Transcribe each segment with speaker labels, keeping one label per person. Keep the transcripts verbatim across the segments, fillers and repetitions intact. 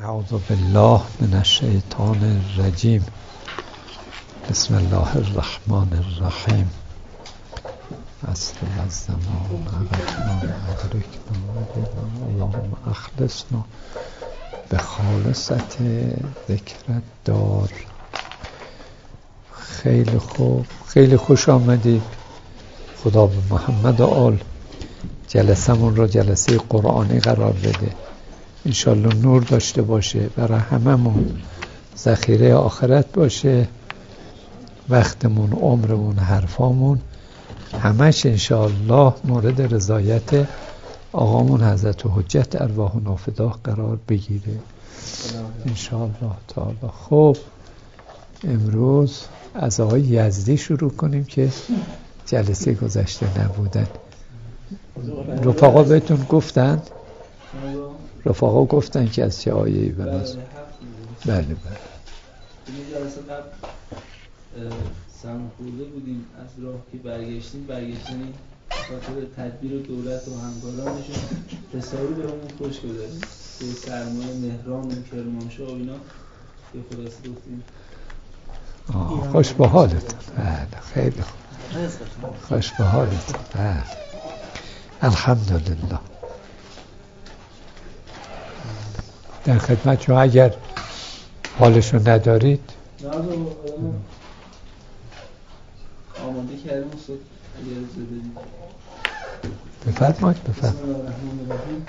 Speaker 1: اعوذ بالله من الشیطان الرجیم. بسم الله الرحمن الرحیم. عصر و الزمان عرفنا ادرکنا اللهم اخلصنا به خالصت ذکر دار. خیلی خوب، خیلی خوش آمدید. خدا به محمد و آل جلسمون رو جلسه قرآنی قرار بده، انشالله نور داشته باشه، برای هممون ذخیره آخرت باشه، وقتمون، عمرمون، حرفامون همش انشالله مورد رضایت آقامون حضرت حجت ارواح نافداه قرار بگیره انشالله تعالی. خب امروز از آقای یزدی شروع کنیم که جلسه گذشته نبودن. رفقا بهتون گفتن؟ رفقا گفتن که از چه آیه‌ای بناس؟ بله بله.
Speaker 2: این جلسه قبل سم خورده بودیم از راه که برگشتیم برگشتیم خاطر تدبیر دولت و همکارانشون حسابی بهمون خوش گذشت. توی سرمایه مهران و کرمانشاه و اینا که خلاصه گفتیم
Speaker 1: خوش به حالتون. بله خیلی خوب، خوش به حالتون. بله الحمدلله. در خدمت شما، اگر حالشو ندارید
Speaker 2: نه آماده کردیم استاد اگر اجازه بدید
Speaker 1: بفرمایید. بفرمایید.
Speaker 2: بسم الله الرحمن الرحیم.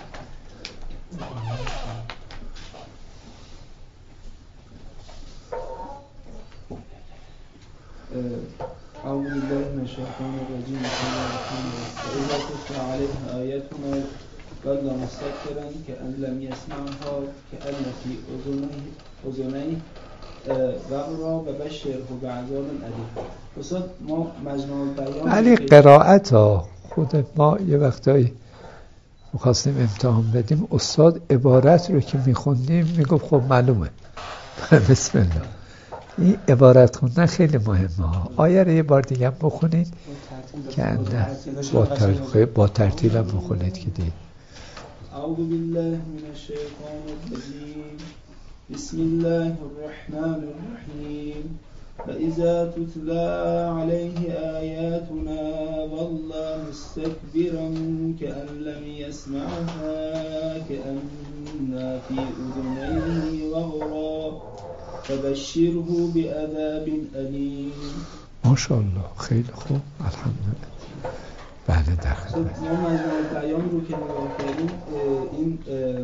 Speaker 2: اعوذ بالله من الشیطان الرجیم. بسم الله الرحمن الرحیم. و اذا تتلی علیه آیاتنا ظل مستكبرا كأن لم يسمعها كأن في اذنيه وقرا و بشره بعذاب الیم. استاد ما مجموع بیان
Speaker 1: علی قرائت ها خود ما یه وقتایی می‌خواستیم امتحان بدیم، استاد عبارت رو که می‌خوندیم میگفت خب معلومه بسم الله. این عبارت خوندن خیلی مهمه ها. آیه رو یه بار دیگه هم بخونید که انده با, تر... با ترتیل هم بخونید که دید.
Speaker 2: اعوذ بالله من الشیطان الرجیم. بسم الله الرحمن الرحیم. و اذا تتلی علیه آیاتنا ظل مستكبرا كأن لم يسمعها كأن في اذنيه وقرا فبشره بعذاب الیم.
Speaker 1: ماشاءالله خیلی خوب، الحمدلله. بله در خدمت.
Speaker 2: ما مجموع بیان رو که نگاه کردیم این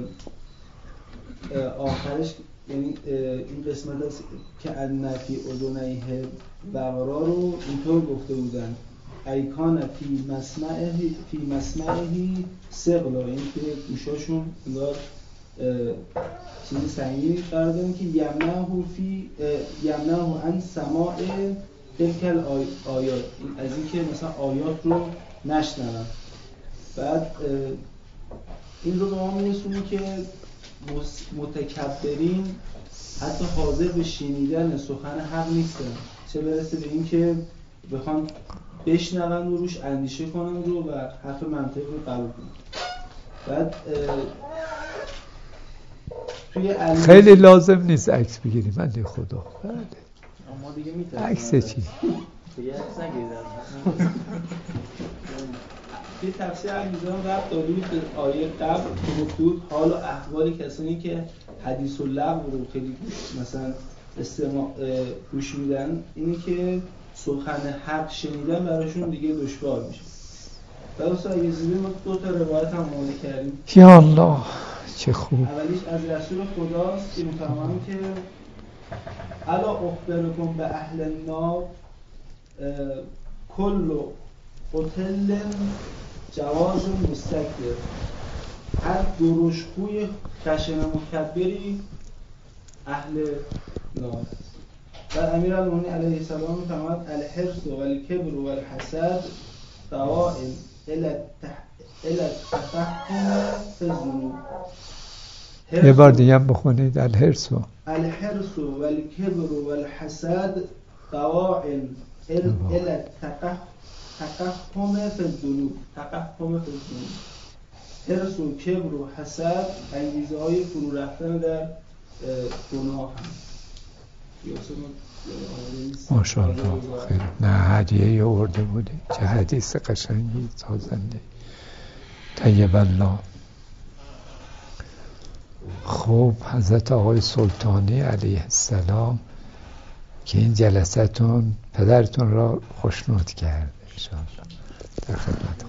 Speaker 2: آخرش یعنی این قسمت است که انفی اذنیه وقرا رو اینطور گفته بودن ایکان فی مسمعه فی مسمعه ثقلا، این که گوشاشون انگار چیزی سنگینی قرار دادن که یمنعه فی یمنعه عن سماع تلک آیات، از این که مثلا آیات رو نشنون. بعد این رو به ما میرسونه که متکبرین حتی حاضر به شنیدن سخن حق نیستن، چه برسه به این که بخوان بشنون و روش اندیشه کنن رو و حرف منطق رو قبول کنن. بعد توی
Speaker 1: خیلی لازم نیست عکس بگیریم بنده خدا. بله
Speaker 2: ما دیگه میتونیم
Speaker 1: عکس چی؟
Speaker 2: دیگه عکس نگیریم. یه تفسیر علیزان رفت دارید به آیه قبل که گفتود حال و احوال کسانی که حدیث و لغو رو خیلی مثلا استماع گوش میدن، اینی که سخن حق شنیدن براشون دیگه دشوار میشه. درست اگه زیبه ما دو تا روایت هم آماده کردیم.
Speaker 1: یا الله چه خوب.
Speaker 2: اولیش از رسول خداست که میفهمم که الا اخبرکم به اهل النار کل قتل جواز مستکبر، هر درشخوی خشن مکبری اهل نار. در امیرالمومنین علیه السلام فرمود الحرص و الکبر و الحسد دوائم الی التفحم فی الذنوب.
Speaker 1: یه بار دیگه هم بخونید. الحرص و
Speaker 2: الحرص و الکبر و الحسد دوائم الی التفحم تقحم فی الذنوب. تقحم فی الذنوب. حرص و کبر و حسد انگیزه های فرو رفتن در گناه هم
Speaker 1: ماشاءالله خیلی. نه هدیه یا ارده بوده. چه حدیث قشنگی سازنده. طیب الله. خب حضرت آقای سلطانی علیه السلام که این جلسه‌تون پدرتون را خوشنود کرد انشاءالله. در خدمت.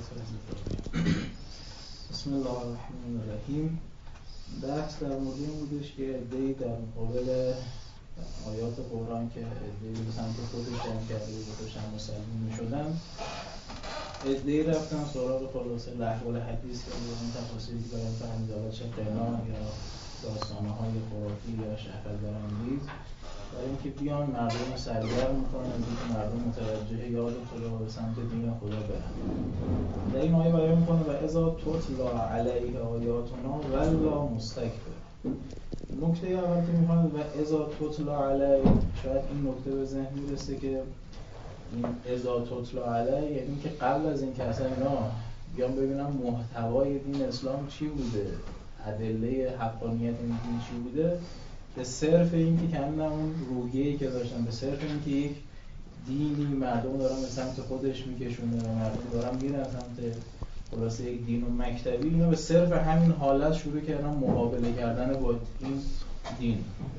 Speaker 3: بسم الله الرحمن الرحیم. بحث در مورد این بودش که عده‌ای در مقابل آیات قرآن که عده‌ای به سمت خودش جمع کرده و خودشان مسلمان می‌شدن، عده‌ای رفتن سراغ خلاصه لهو الحدیث که این تفاصیلی که بیان فرموده چه قنا یا داستان‌های خرافی یا شهوت‌برانگیز، برای اینکه بیان مردم رو سرگرم می‌کنن که مردم متوجه یاد خدا و به سمت دین خدا برن. در این آیه بیان می‌کنه و اذا تتلی علیه آیاتنا ولا مستکبر. نکته اول که می‌خوام و اذا تتلی علیه، شاید این نکته به ذهن میرسه که این اذا تتلی علیه یعنی که قبل از این که اصلا اینا بیان ببینن محتوای دین اسلام چی بوده، ادله حقانیت این دین چی بوده، به صرف این که کاملا اون روحیه‌ای که داشتن، به صرف این که یک دینی مردم دارن به سمت خودش میکشونه و مردم دارن میرن سمت خلاصه یک دین و مکتبی، اینا به صرف همین حالت شروع کردن مقابله کردن با این دین.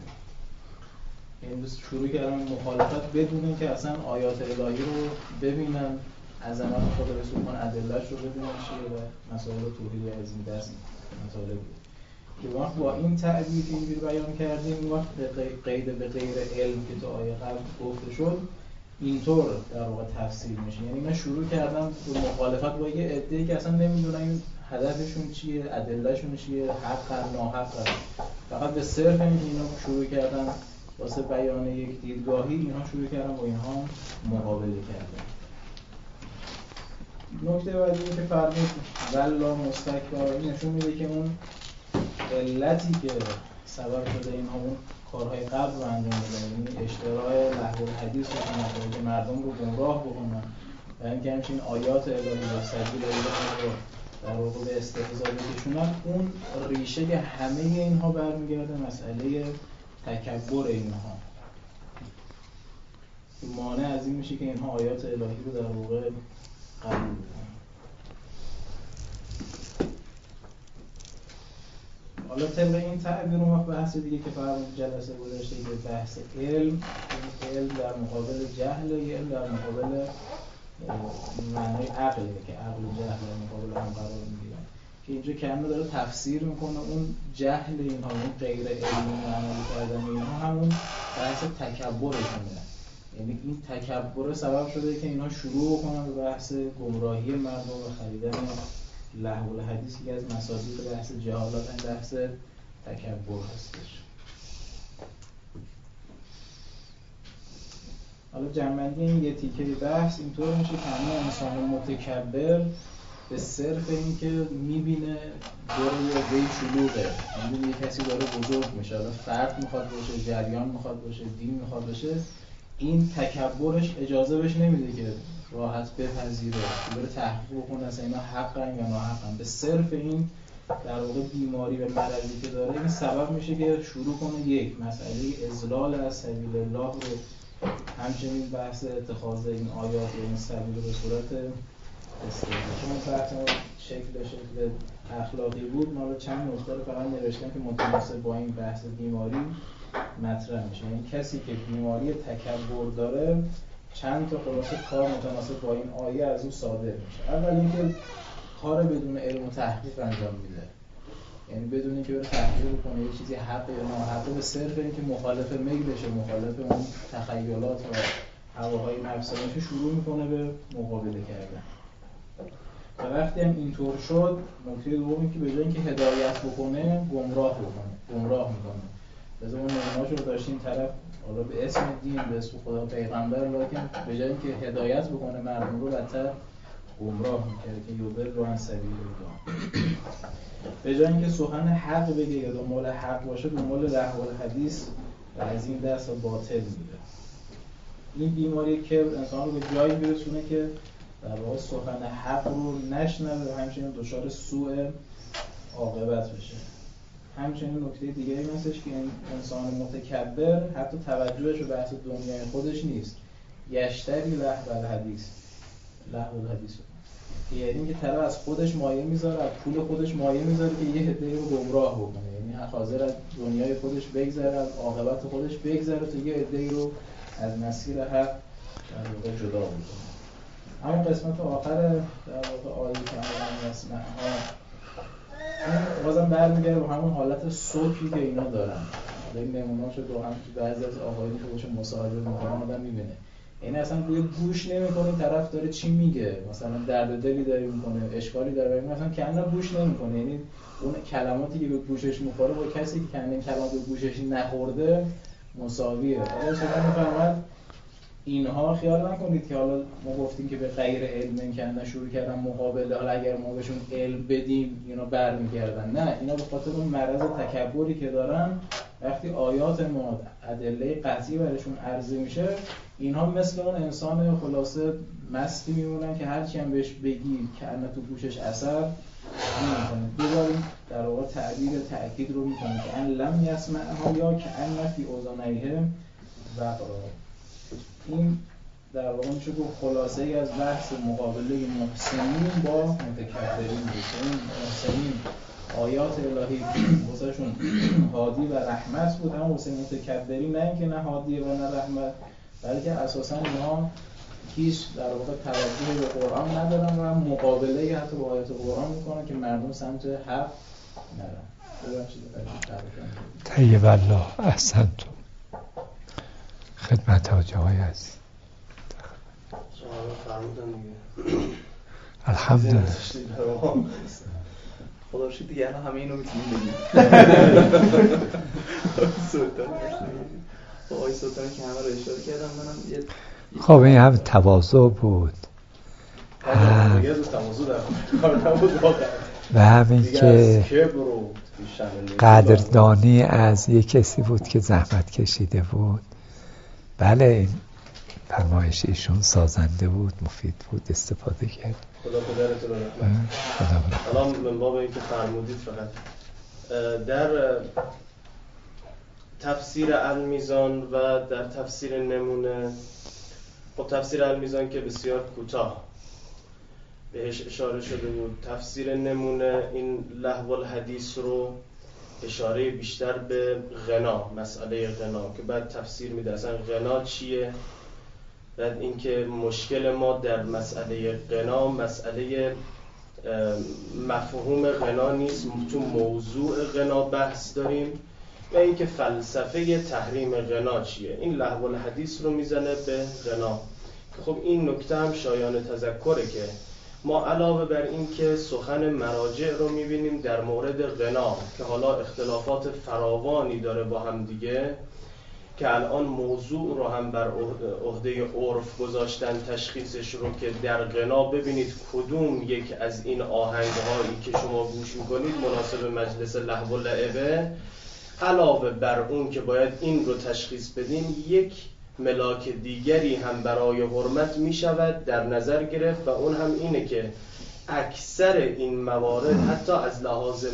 Speaker 3: یعنی شروع کردن مخالفت بدون اینکه اصلا آیات الهی رو ببینن، عظمت خدا رو سبحان ادله‌اش رو ببینن چیه و مسائل توحید از این دست مطالب که وقت با این تعبیر که اینجوری بیان کردیم، وقت قید به غیر علم که تا آیه قبل گفته شد اینطور در واقع تفسیر میشه. یعنی من شروع کردم به مخالفت با یه عده‌ای که اصلا نمیدونن هدفشون چیه، ادلهشون چیه، حق ناحق، فقط به صرف اینکه اینا شروع کردن واسه بیان یک دیدگاهی، اینها شروع کردن با اینها مقابله کردن. نکته بعدی که فرمود ولا مستکبر، این نشون میده که اون علتی که سبب شده اینها اون کارهای قبل رو انجام بدن، یعنی اشتراع لهو الحدیث رو کنن که مردم رو گمراه بکنن و اینکه همچنین آیات الهی و سبیل الله رو در واقع به استهزا بکشونن، اون ریشه همه اینها برمیگرده مسئله تکبر اینها. مانع از این میشه که اینها آیات الهی رو در واقع قبول بکنن. حالا طبق این تعبیر اون وقت بحث دیگه که فرمود جلسه گذشته که بحث علم، علم در مقابل جهل، علم در مقابل معنی عقله که عقل و جهل در مقابل هم قرار میگیرن، که اینجا کاملا داره تفسیر میکنه اون جهل اینها، اون غیر علمی عملی کردن اینها همون بحث تکبرشونه. یعنی این تکبر سبب شده که اینها شروع بکنن به بحث گمراهی مردم و خریدن لهو الحدیث که از مصادیق بحث جهالت این بحث تکبر هستش. حالا جمع‌بندی این یه تیکه بحث اینطور میشه که همه انسان متکبر به صرف این که میبینه دور یه عده‌ای شلوغه، میبینه یه کسی داره بزرگ میشه، حالا فرد میخواد باشه، جریان میخواد باشه، دین میخواد باشه، این تکبرش اجازه بهش نمیده که راحت بپذیره، بره تحقیق بکنه اصلا اینا حقن یا ناحقن. به صرف این در واقع بیماری و مرضی که داره، این سبب میشه که شروع کنه یک مسئله اضلال از سبیل الله رو، همچنین بحث اتخاذ این آیات و این سبیل رو به صورت استفاده. چون بحث ما شکل شکل اخلاقی بود، ما رو چند نکته رو فقط نوشتم که متناسب با این بحث بیماری مطرح میشه. یعنی کسی که بیماری تکبر داره، چند تا خلاصه کار متناسب با این آیه از او صادر میشه. اول اینکه کار بدون علم و تحقیق انجام میده، یعنی بدون اینکه بره تحقیق کنه یه چیزی حق یا ناحقه، به صرف اینکه مخالف میلشه، مخالف اون تخیلات و هواهای نفسانیش شروع میکنه به مقابله کردن. و وقتی هم اینطور شد، نکته دومی که به جای اینکه هدایت بکنه، گمراه بکنه، گمراه میکنه. لازم اون نمونه‌هاشو رو داشتیم طرف حالا به اسم دین، به اسم خدا پیغمبر، لکن به جای اینکه هدایت بکنه مردم رو، بدتر گمراه میکرده که یوبل رو عن سبیل الله. به جای اینکه سخن حق بگه یا دنبال حق باشه، دنبال لهو الحدیث و از این دست و باطل میره. این بیماری کبر انسان رو به جایی میرسونه که در واقع سخن حق رو نشنوه و همچنین دچار سوء عاقبت بشه. همچنین نکته دیگه این هستش که این انسان متکبر حتی توجهش به بحث دنیای خودش نیست. یشتری لهو الحدیث، لهو الحدیث یعنی که طرف از خودش مایه میذاره، از پول خودش مایه میذاره که یه عده‌ای رو گمراه بکنه، یعنی حاضر از دنیای خودش بگذره، از عاقبت خودش بگذره تا یه عده‌ای رو از مسیر حق در واقع جدا بکنه. اما قسمت آخر در واقع آیه که الان مسمعها این بازم برمیگره به همون حالت سوکی که اینا دارن. این نمونه‌اشو رو هم تو بعضی از آقایون که باشه مصاحبه می‌کنه آدم می‌بینه. یعنی اصلا روی گوش نمی‌کنه طرف داره چی میگه، مثلا درد دلی داره می‌کنه، اشکالی داره می‌کنه، مثلا کنه گوش نمی‌کنه. یعنی اون کلماتی که به گوشش می‌خوره با کسی که کنه کلمات به گوشش نخورده مساویه. حالا چطور می‌فهمد اینها خیال نکنید که حالا ما گفتیم که به غیر علم این کنه شروع کردن مقابله، حالا اگر ما بهشون علم بدیم اینا برمیگردن. نه، اینا به خاطر اون مرض تکبری که دارن وقتی آیات ما ادله قطعی براشون عرضه میشه اینها مثل اون انسان خلاصه مستی میمونن که هر چی هم بهش بگی کنه تو گوشش اثر نمیکنه. دوباره در واقع تعبیر تأکید رو میکنه که ان لم یسمعها یا که ان فی اذنیه وقرا. این در واقع میشه گفت خلاصه ای از بحث مقابله محسنین با متکبرین بود. این محسنین آیات الهی واسهشون هادی و رحمت بود، اما واسه متکبرین نه اینکه نه هادی و نه رحمت، بلکه اساسا اینا هیچ در واقع توجه به قرآن ندارن و مقابله حتی با آیات قرآن میکنن که مردم سمت حق نرن.
Speaker 1: طیب الله احسنتم. خدمت حاجی های عزیز
Speaker 4: فرمودن دیگه.
Speaker 1: الحمدلله.
Speaker 4: خدا شد دیگه الان همه اینو میتونیم بگیم. سلطان با آقای سلطان که همه رو اشاره کردم منم یه
Speaker 1: خب این هم تواضع بود هم و همین که قدردانی از یک کسی بود که زحمت کشیده بود. بله این فرمایش ایشون سازنده بود، مفید بود، استفاده کرد.
Speaker 4: خدا پدرت رو رحمت.
Speaker 1: خدا
Speaker 4: الان من باب این که فرمودید فقط در تفسیر المیزان و در تفسیر نمونه، خب تفسیر المیزان که بسیار کوتاه بهش اشاره شده بود. تفسیر نمونه این لهو الحدیث رو اشاره بیشتر به غنا، مسئله غنا که بعد تفسیر میده اصلا غنا چیه. بعد اینکه مشکل ما در مسئله غنا مسئله مفهوم غنا نیست، تو موضوع غنا بحث داریم و اینکه فلسفه تحریم غنا چیه. این لهو الحدیث رو میزنه به غنا که خب این نکته هم شایان تذکره که ما علاوه بر این که سخن مراجع رو میبینیم در مورد غنا که حالا اختلافات فراوانی داره با هم دیگه، که الان موضوع رو هم بر عهده عرف گذاشتن تشخیصش رو که در غنا ببینید کدوم یک از این آهنگ‌هایی که شما گوش میکنید مناسب مجلس لهو و لعبه. علاوه بر اون که باید این رو تشخیص بدیم، یک ملاک دیگری هم برای حرمت میشود در نظر گرفت و اون هم اینه که اکثر این موارد حتی از لحاظ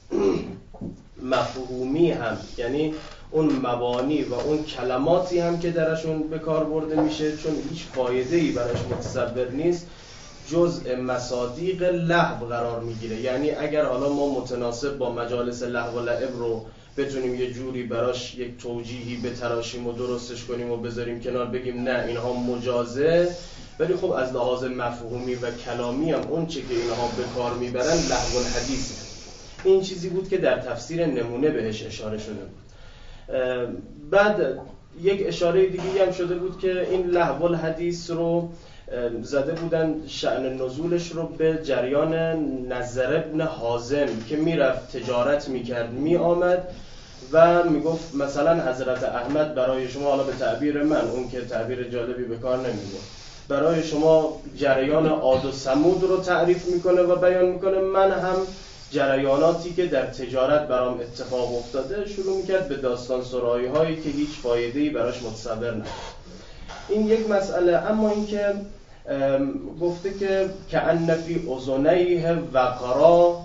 Speaker 4: مفهومی هم، یعنی اون مبانی و اون کلماتی هم که درشون به کار برده میشه چون هیچ فایده‌ای براش متصور نیست جزء مصادیق لهو قرار میگیره. یعنی اگر حالا ما متناسب با مجالس لهو و لعب رو بتونیم یه جوری براش یک توجیهی بتراشیم و درستش کنیم و بذاریم کنار بگیم نه اینها مجازه، ولی خب از لحاظ مفهومی و کلامی هم اون چه که اینها به کار میبرن لهو الحدیثه. این چیزی بود که در تفسیر نمونه بهش اشاره شده بود. بعد یک اشاره دیگه هم شده بود که این لهو الحدیث رو زده بودن شأن نزولش رو به جریان نضر ابن حازم که میرفت تجارت میکرد میآمد و میگفت مثلا حضرت احمد برای شما، حالا به تعبیر من، اون که تعبیر جالبی به کار نمیگه، برای شما جریان عاد و ثمود رو تعریف میکنه و بیان میکنه، من هم جریاناتی که در تجارت برام اتفاق افتاده شروع میکرد به داستان سرایی هایی که هیچ فایده‌ای براش متصور نبود. این یک مسئله. اما اینکه گفته که کأن فی اذنیه وقرا،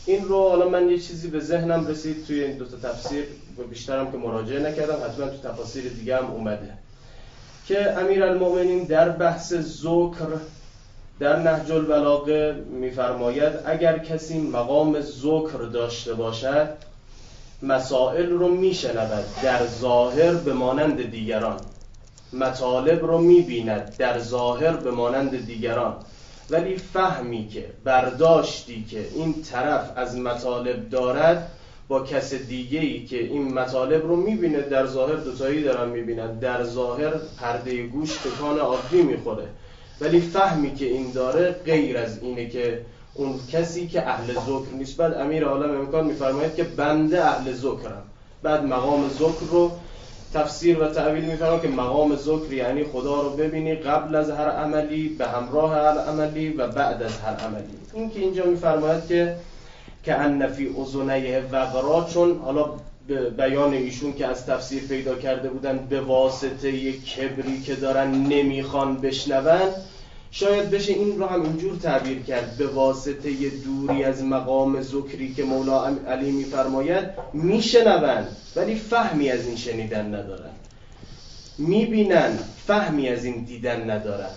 Speaker 4: این رو حالا من یه چیزی به ذهنم رسید توی این دو تا تفسیر و بیشترم که مراجعه نکردم، حتما تو تفاسیر دیگه هم اومده که امیرالمؤمنین در بحث ذکر در نهج البلاغه میفرماید اگر کسی مقام ذکر داشته باشد مسائل رو میشنود در ظاهر به مانند دیگران، مطالب رو میبیند در ظاهر به مانند دیگران، ولی فهمی که برداشتی که این طرف از مطالب دارد با کس دیگه‌ای که این مطالب رو میبینه در ظاهر دوتایی دارن میبینن، در ظاهر پرده گوش تکان عادی میخوره، ولی فهمی که این داره غیر از اینه که اون کسی که اهل ذکر نیست. بعد امیر عالم امکان میفرماید که بنده اهل ذکرم. بعد مقام ذکر رو تفسیر و تعبیر میفرماید که مقام ذکر یعنی خدا رو ببینی قبل از هر عملی، به همراه هر عملی و بعد از هر عملی. این که اینجا میفرماید که که ان فی اذنیه وقرا، چون حالا بیان ایشون که از تفسیر پیدا کرده بودن به واسطه یک کبری که دارن نمیخوان بشنون، شاید بشه این رو هم اینجور تعبیر کرد به واسطه یه دوری از مقام ذکری که مولا علی میفرماید میشنون ولی فهمی از این شنیدن ندارن، میبینن فهمی از این دیدن ندارن.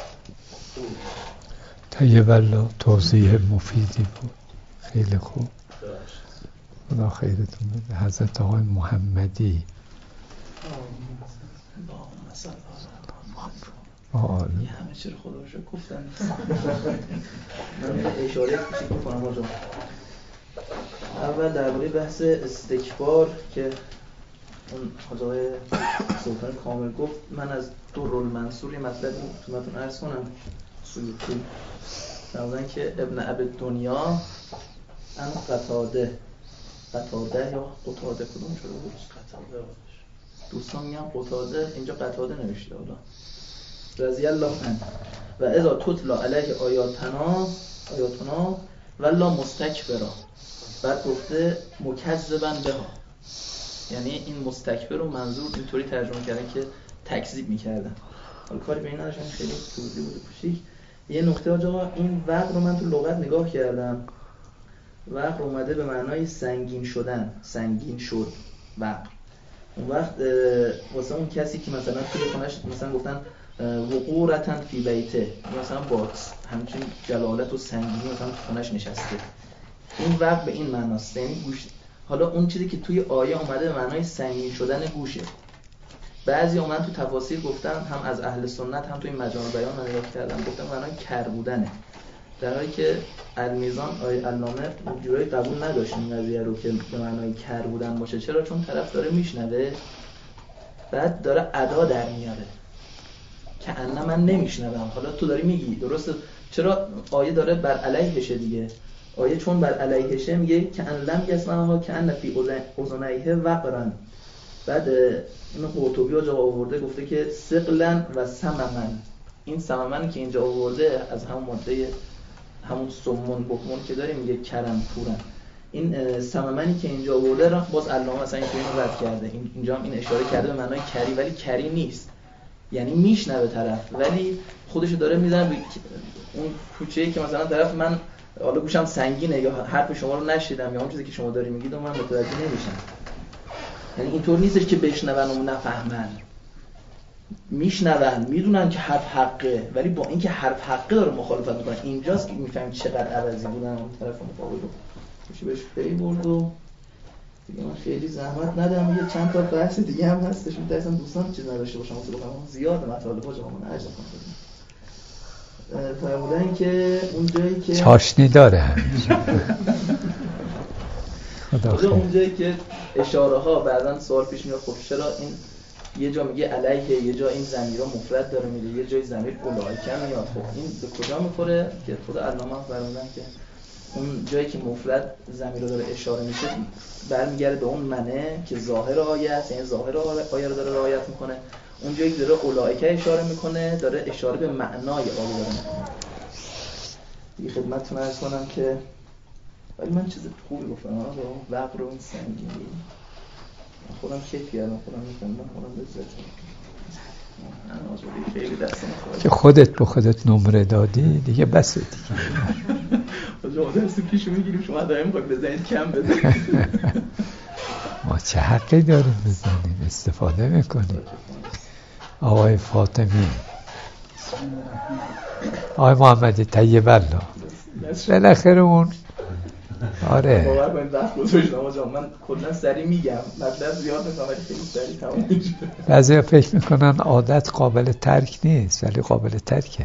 Speaker 1: طیب الله توضیح مفیدی بود، خیلی خوب، خدا خیرتون بده. حضرت آقای محمدی
Speaker 5: آره یه همه چی رو خدا رو شکر گفتن. من اشاره کوچیک میکنم آجا. اول درباره بحث استکبار که اون حضای سلطان کامل گفت، من از درالمنصور یه مطلب خدمتتون عرض کنم. سیوطی فرمودن که ابن ابی دنیا ان قتاده قتاده یا قتاده کدوم شده بود؟ قتاده دوستان میگم قتاده، اینجا قتاده نوشته حالا رضی الله عنه و اذا تتلا علیه آیاتنا آیاتنا ولا مستکبرا، بعد گفته مکذبا بها، یعنی این مستکبر رو منظور اینطوری ترجمه کردن که تکذیب میکردن. حالا کاری به این نداشتن، خیلی توضیح بود کوچیک. یه نکته آجا، این وقت رو من تو لغت نگاه کردم، وقت اومده به معنای سنگین شدن، سنگین شد وقت. اون وقت واسه اون کسی که مثلا توی خونش مثلا گفتن وقورتن فی بیته، مثلا با همچین جلالت و سنگینی مثلا تو خونش نشسته، این وقت به این معناست، یعنی گوش. حالا اون چیزی که توی آیه اومده به معنای سنگین شدن گوشه. بعضی اومدن تو تفاسیر گفتن، هم از اهل سنت هم تو این مجامع بیان من نگاه کردم، گفتن معنای کر بودنه، در حالی که المیزان آیه علامه جورایی قبول نداشت این قضیه رو که به معنای کر بودن باشه. چرا؟ چون طرف داره میشنوه بعد داره ادا در میاره که انا من نمیشنوم، حالا تو داری میگی درسته. چرا؟ آیه داره بر علیهشه دیگه، آیه چون بر علیهشه میگه که ان لم یسمعها که ان فی اذنیه وقرا. بعد اینو قرطبی ها جا آورده گفته که ثقلا و سممن، این سممن که اینجا آورده از همون ماده همون سمون بکمون که داریم میگه کرم پورن، این سممنی که اینجا آورده را باز علامه مثلا اینو رد کرده، اینجا هم این اشاره کرده به معنای کری، ولی کری نیست، یعنی میشنوه طرف ولی خودشو داره میزنه به اون کوچه‌ای که مثلا طرف من حالا گوشم سنگینه یا حرف شما رو نشیدم یا اون چیزی که شما داری میگید و من متوجه نمیشم. یعنی اینطور نیستش که بشنون و نفهمن، میشنون میدونن که حرف حقه، ولی با اینکه حرف حقه داره مخالفت میکنن. اینجاست که میفهمید چقدر عوضی بودن اون طرف مقابل رو میشه بهش پی برد. و دیگه من خیلی زحمت ندارم، یه چند تا بحث دیگه هم هستش میترسم دوستان چیز نداشته باشم واسه بخوام زیاد مطالب ها جامعه عرض کنم. فرمودن که اون جایی که
Speaker 1: چاشنی داره همیشه خدا خیر.
Speaker 5: اون جایی که اشاره ها بعداً سوال پیش میاد، خب چرا این یه جا میگه علیه، یه جا این ضمیرها مفرد داره میره، یه جای ضمیر اولئک میاد، خب این به کجا میخوره؟ که خود علامه فرمودن که اون جایی که مفرد ضمیر داره اشاره میشه برمیگرده به اون منه که ظاهر آیه است، یعنی ظاهر آیه رو داره رعایت میکنه. اون جایی که داره اولئک اشاره میکنه داره اشاره به معنای آیه داره میکنه. دیگه خدمتتون عرض کنم که ولی من چیز خوبی گفتم، آقا وقت رو این سنگینی خودم کیف کردم، خودم می‌خوندم، خودم لذت بردم.
Speaker 1: که خودت به خودت نمره دادی دیگه بسه دیگه.
Speaker 5: شما درس پیشو میگیریم شما دائم میخواید بزنید کم بزنید.
Speaker 1: ما چه حقی داریم بزنیم؟ استفاده میکنیم. آقای فاطمی، آقای محمدی طیب الله، بالاخره اون آره
Speaker 5: باور کنید وقت گذاشتم آقا من کلا سری میگم مطلب زیاد میکنم ولی خیلی سری تمام میشه.
Speaker 1: بعضیا فکر میکنن عادت قابل ترک نیست ولی قابل ترکه.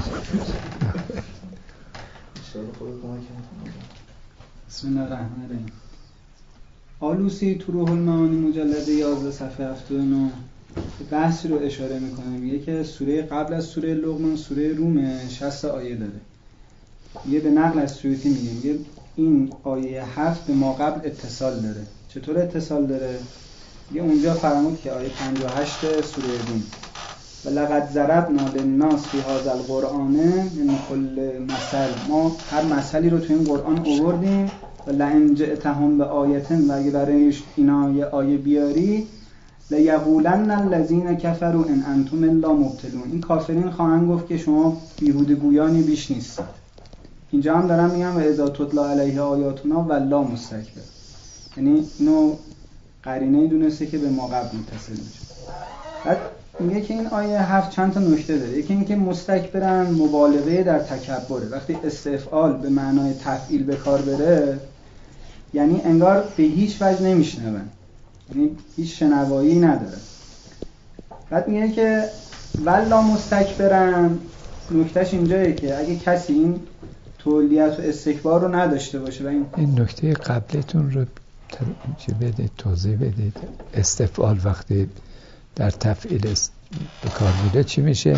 Speaker 2: بسم الله الرحمن الرحیم. آلوسی تو روح المعانی مجلد یازده صفحه هفتاد و نه بحثی رو اشاره میکنه، میگه که سوره قبل از سوره لقمان سوره روم شصت آیه داره. یه به نقل از سیوطی میگه میگه این آیه هفت به ما قبل اتصال داره. چطور اتصال داره؟ یه اونجا فرمود که آیه پنجاه و هشت سوره روم و لقد ضربنا للناس فی هذا القرآن من کل مثل، ما هر مثلی رو تو این قرآن آوردیم و لئن جئتهم بآیة، و اگه برای اینا یه آیه بیاری لیقولن الذین کفروا ان انتم الا مبتلون، این کافرین خواهند گفت که شما بیهوده گویانی بیش نیستید. اینجا هم دارم میگم و اذا تتلی علیه آیاتنا والله مستکبر، یعنی اینو قرینه دونسته که به ما قبل متصل میشه. بعد میگه که این آیه هفت چند تا نکته داره. یکی اینکه مستکبرن مبالغه در تکبره. وقتی استفعال به معنای تفعیل به کار بره یعنی انگار به هیچ وجه نمیشنون، یعنی هیچ شنوایی نداره. بعد میگه که والله مستکبرن، نکتهش اینجایه که اگه کسی این تولیت و استکبار رو نداشته باشه و این
Speaker 1: این نکته قبلتون رو چه بده توضیح بدید. استفعال وقتی در تفعیل به کار میره چی میشه؟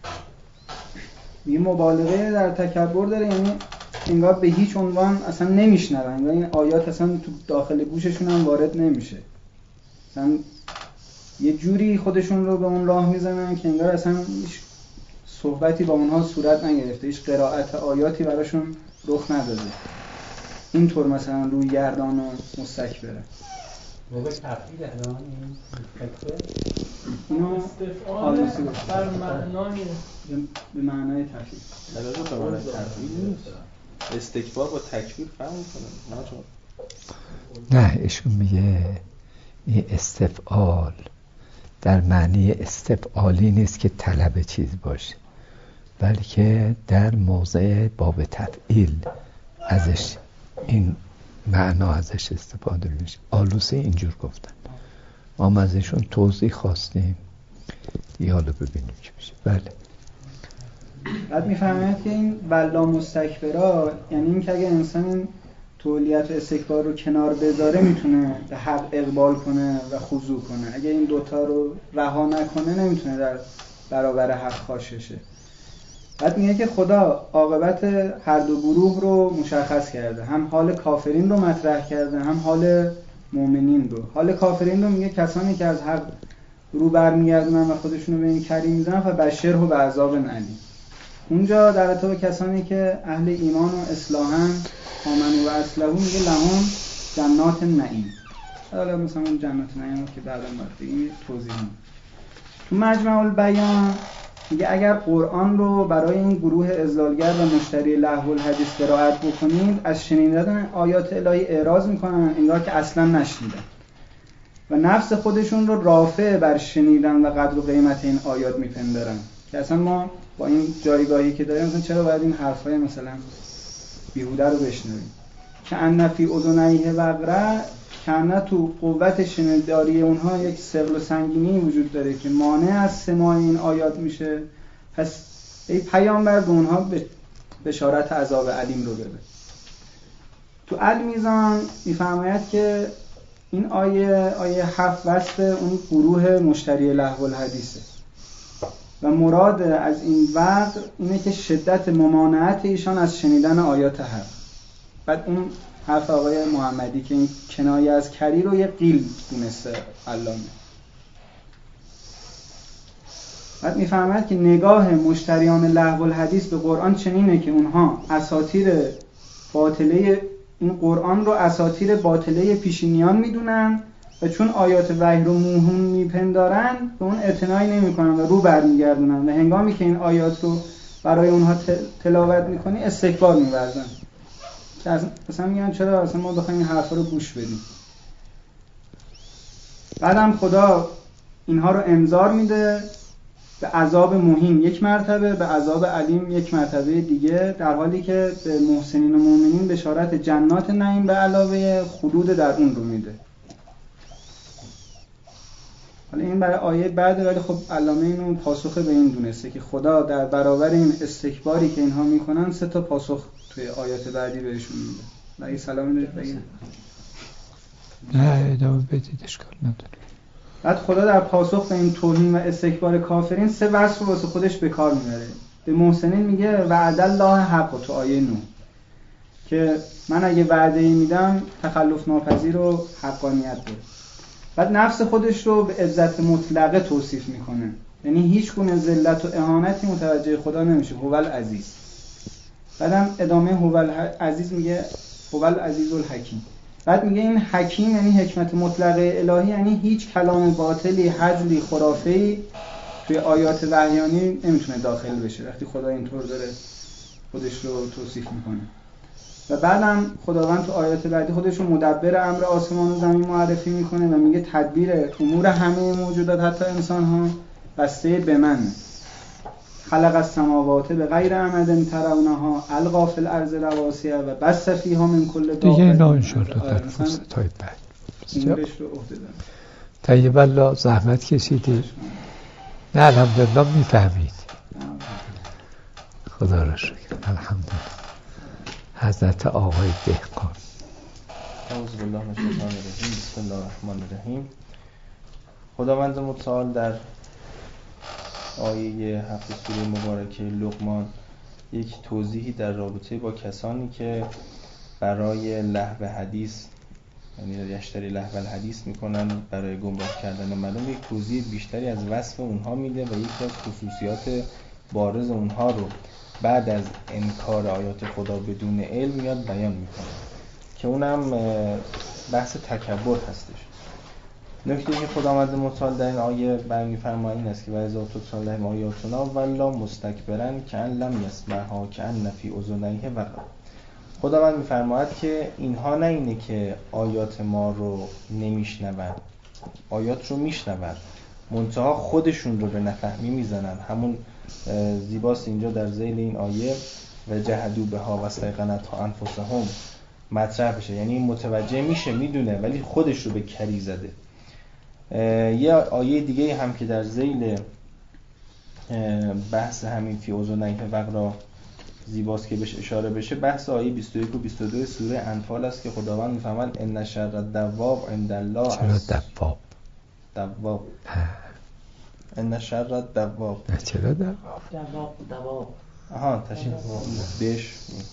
Speaker 2: یه مبالغه در تکبر داره، یعنی انگار به هیچ عنوان اصلا نمیشنون، انگار این آیات اصلا تو داخل گوششون هم وارد نمیشه، اصلا یه جوری خودشون رو به اون راه میزنن که انگار اصلا هیچ صحبتی با اونها صورت نگرفته، هیچ قرائت آیاتی براشون رخ نداده. اینطور مثلا روی گردان و مستکبره.
Speaker 3: موقع تفعیل الان
Speaker 2: اینو
Speaker 3: استفعال بر معنای
Speaker 2: به معنای تفعیل.
Speaker 5: البته به معنای تفعیل نیست. استکبار با تکبیر فرق می‌کنه. نه چون
Speaker 1: نه ایشون میگه این استفعال در معنی استفعالی نیست که طلب چیز باشه، بلکه در موضع باب تفعیل ازش این معنا ازش استفاده میشه. آلوسی اینجور گفتن، ما ازشون توضیح خواستیم دیگه، حالا ببینیم چی میشه. بله.
Speaker 2: بعد میفهمید که این والله مستکبرا یعنی این که اگه انسان تولیت و استکبار رو کنار بذاره میتونه به حق اقبال کنه و خضوع کنه، اگه این دوتا رو رها نکنه نمیتونه در برابر حق خاشه شه. بعد میگه که خدا عاقبت هر دو گروه رو مشخص کرده، هم حال کافرین رو مطرح کرده هم حال مؤمنین رو. حال کافرین رو میگه کسانی که از حق رو برمیگردونن و خودشونو به این کری میزنن فبشره و عذاب علیم. اونجا در ارتباط کسانی که اهل ایمان و اصلاحاً آمنو و اصلحو میگه لهم جنات نعیم. حالا مثلا اون جنات نعیم که بعدا باید بگیم توضیح میدم. تو مجمع البیان میگه اگر قرآن رو برای این گروه اضلالگر و مشتری لهو الحدیث قرائت بکنید از شنیدن آیات الهی اعراض میکنن انگار که اصلا نشنیدن و نفس خودشون رو رافع بر شنیدن و قدر و قیمت این آیات میپندارن که اصلا ما با این جایگاهی که داریم مثلا چرا باید این حرفای مثلا بیهوده رو بشنویم. که ان فی اذنیه وقرا، که تو قوت شنیداری اونها یک ثقل و سنگینی وجود داره که مانع از سماع این آیات میشه. پس ای پیامبر به اونها بشارت عذاب علیم رو بده. تو المیزان میفرماید که این آیه آیه هفت وصف اون گروه مشتری لهو الحدیثه و مراد از این وقت اینه که شدت ممانعت ایشان از شنیدن آیات حق. بعد اون حرف آقای محمدی که این کنایه از کری رو یه قیل دونسته علامه. بعد میفهمد که نگاه مشتریان لهو الحدیث به قرآن چنینه که اونها اساطیر باطله این قرآن رو اساطیر باطله پیشینیان میدونن و چون آیات وحی رو موهوم میپندارن به اون اعتنایی نمیکنن و رو برمیگردونن و هنگامی که این آیات رو برای اونها تلاوت میکنی استکبار میورزن. مثلا میگن چرا اصلا ما بخوایم این حرفا رو گوش بدیم. بعدم خدا اینها رو انذار میده به عذاب مهین یک مرتبه، به عذاب علیم یک مرتبه دیگه، در حالی که به محسنین و مؤمنین بشارت جنات نعیم به علاوه خلود در اون رو میده. حالا این برای آیه بعده، ولی خب علامه اینو پاسخ به این دونسته که خدا در برابر این استکباری که اینها میکنن سه تا پاسخ توی آیات بعدی بهشون میده. بگی سلام میدید بگید.
Speaker 1: نه ادامه بدید اشکال نداره.
Speaker 2: بعد خدا در پاسخ به این توهین و استکبار کافرین سه وصف رو واسه خودش به کار میبره. به محسنین میگه وعد الله حق تو آیه نه، که من اگه وعده میدم تخلف ناپذیر و حقانیت داره. بعد نفس خودش رو به عزت مطلقه توصیف میکنه، یعنی هیچ گونه ذلت و اهانتی متوجه خدا نمیشه. هو العزیز. بعدم ادامه هو العزیز میگه هو العزیز الحکیم. بعد میگه این حکیم یعنی حکمت مطلقه الهی، یعنی هیچ کلام باطلی، هزلی، خرافه‌ای توی آیات وحیانی نمیتونه داخل بشه وقتی خدا اینطور داره خودش رو توصیف میکنه. و بعدم خداوند تو آیات بعدی خودش رو مدبر امر آسمان و زمین معرفی میکنه و میگه تدبیر امور همه موجودات حتی انسان ها بسته به من. خلق السماوات به غیر عمد ترونها القا فی الارض رواسیه و بث فیها من کل دابه.
Speaker 1: دیگه اینا انشاءالله در فرصت‌های بعد
Speaker 2: امورش رو عهده دارم.
Speaker 1: طیب الله زحمت کشیدی. نه الحمدلله میفهمید. خدا را شکر. الحمدلله. حضرت آقای دهقان.
Speaker 5: اعوذ بالله من الشیطان الرجیم. بسم الله الرحمن الرحیم. خداوند متعال در آیه هفت سوره مبارکه لقمان یک توضیحی در رابطه با کسانی که برای لهو حدیث، یعنی یشتری لهو الحدیث میکنن برای گمراه کردن مردم، یک توضیح بیشتری از وصف اونها میده و یکی از خصوصیات بارز اونها رو بعد از انکار آیات خدا بدون علم میاد بیان میکنه که اونم بحث تکبر هستش. نکته که خداوند متعال در این آیه بیان می‌فرماید این است که و اذا تتلی علیهم آیاتنا ولا مستکبرا کأن لم یسمعها کأن فی اذنیه وقر. خداوند می‌فرماید که اینها نه اینه که آیات ما رو نمیشنون، آیات رو میشنون، منتها خودشون رو به نفهمی میزنن. همون زیباست اینجا در ذیل این آیه و جحدوا بها و استیقنتها انفسهم مطرح بشه، یعنی متوجه میشه میدونه ولی خودش رو به کری زده. یه آیه دیگه هم که در ذیل بحث همین فی اذنیه وقرا زیباست که بهش اشاره بشه، بحث آیه بیست و یک و بیست و دو سوره انفال است که خداوند میفرماید ان شر الدواب عند الله.
Speaker 1: چرا دواب؟
Speaker 5: دواب ان شر الدواب.
Speaker 1: نه چرا دواب؟
Speaker 5: دواب دواب آها تشریح بهش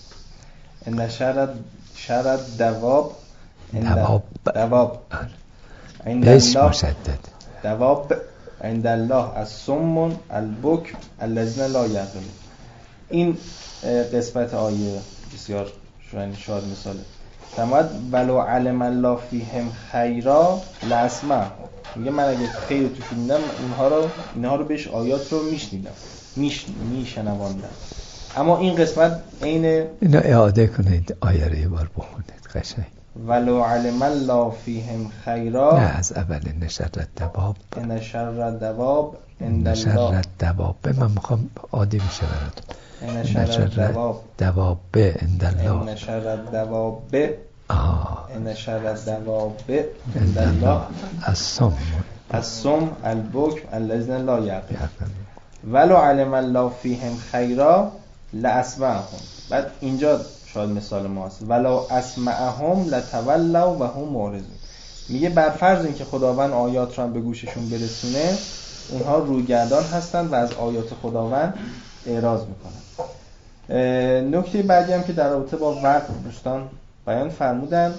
Speaker 5: ان شر شر الدواب
Speaker 1: دواب
Speaker 5: دواب
Speaker 1: بهش مشدد
Speaker 5: دواب عند الله الصم البکم الذین لا یعقلون. این قسمت آیه بسیار شاید مثاله. فرمود ولو علم الله فیهم خیرا لاسمع. میگه من اگه خیر توش دیدم اینها رو اینها رو بهش آیات رو میشنیدم میش میشنواندم. اما این قسمت عین
Speaker 1: اینو اعاده کنید آیه رو یه بار بخونید قشنگ.
Speaker 5: ولو علم الله فیهم خیرا.
Speaker 1: نه از اول نشر الدواب.
Speaker 5: نشر الدواب عند الله.
Speaker 1: نشر الدواب من میخوام عادی میشه براتون.
Speaker 5: نشر الدواب
Speaker 1: دواب عند الله.
Speaker 5: نشر الدواب
Speaker 1: آه
Speaker 5: نشر الدواب عند الله
Speaker 1: الصم
Speaker 5: الصم البکم الذین لا یعقلون. ولو علم الله فیهم خیرا لاسمعهم. بعد اینجا شاید مثال ماست ولو اسمعهم لتولوا و هم معرضون. میگه بر فرض اینکه خداوند آیات رو هم به گوششون برسونه اونها رویگردان هستند و از آیات خداوند اعراض میکنن. نکته بعدی هم که در رابطه با وقت دوستان بیان فرمودن،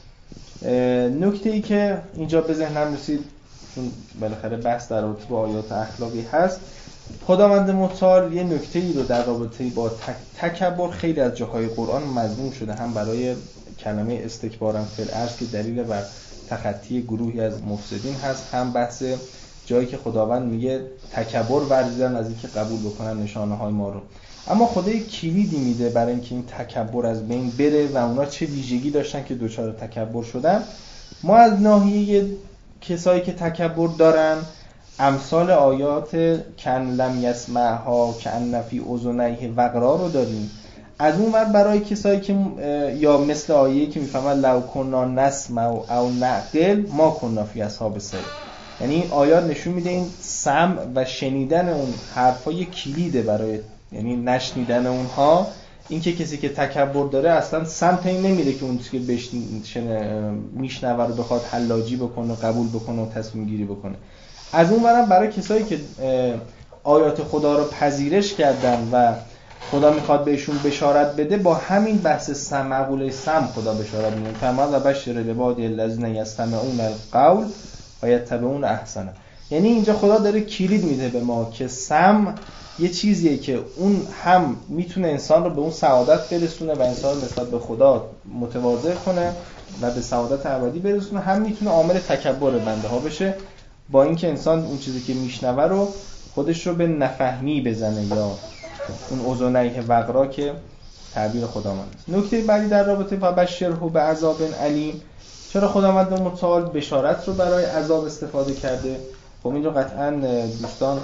Speaker 5: نکته ای که اینجا به ذهنم رسید چون بالاخره بحث در رابطه با آیات اخلاقی هست، خداوند متعال یه نکته‌ای رو در رابطه با تک... تکبر خیلی از جاهای قرآن مضمون شده، هم برای کلمه استکبارن فی الارض که دلیل بر تخطی گروهی از مفسدین هست، هم بحث جایی که خداوند میگه تکبر ورزیدن از اینکه قبول بکنن نشانه های ما رو.
Speaker 6: اما خدا یک کلیدی میده برای اینکه این تکبر از بین بره و اونا چه ویژگی داشتن که دچار تکبر شدن. ما از ناحیه کسایی که تکبر دارن امثال آیات کن لم یسمعها کأن فی اذنیه وقرا رو داریم. از اون ور برای کسایی که یا مثل آیه‌ای که میفهمن لو کنا نسمع او نعقل ما کنا فی اصحاب السعیر، یعنی این آیات نشون میده این سمع و شنیدن اون حرفا یک کلیده برای، یعنی نشنیدن اونها، این که کسی که تکبر داره اصلا سمت این نمیره که اون چیزی که میشنوه رو بخواد حلاجی بکنه، قبول بکنه و تصمیم گیری بکنه. از اون ورم برای کسایی که آیات خدا رو پذیرش کردن و خدا میخواد بهشون بشارت بده، با همین بحث سمع قوله سمع خدا بشارت میده. فرمود و بشر عبادی الذین یستمعون القول و یتبعون احسنه. یعنی اینجا خدا داره کلید میده به ما که سمع یه چیزیه که اون هم میتونه انسان رو به اون سعادت برسونه و انسان رو نسبت به خدا متواضع کنه و به سعادت ابدی برسونه، هم میتونه عامل تکبر بنده ها بشه با اینکه انسان اون چیزی که میشنوه رو خودش رو به نفهمی بزنه یا اون اذنیه وقرا که تعبیر خداوند است. نکته بعدی در رابطه و بشره به عذاب علیم، چرا خداوند متعال بشارت رو برای عذاب استفاده کرده؟ خب اینجا قطعاً دوستان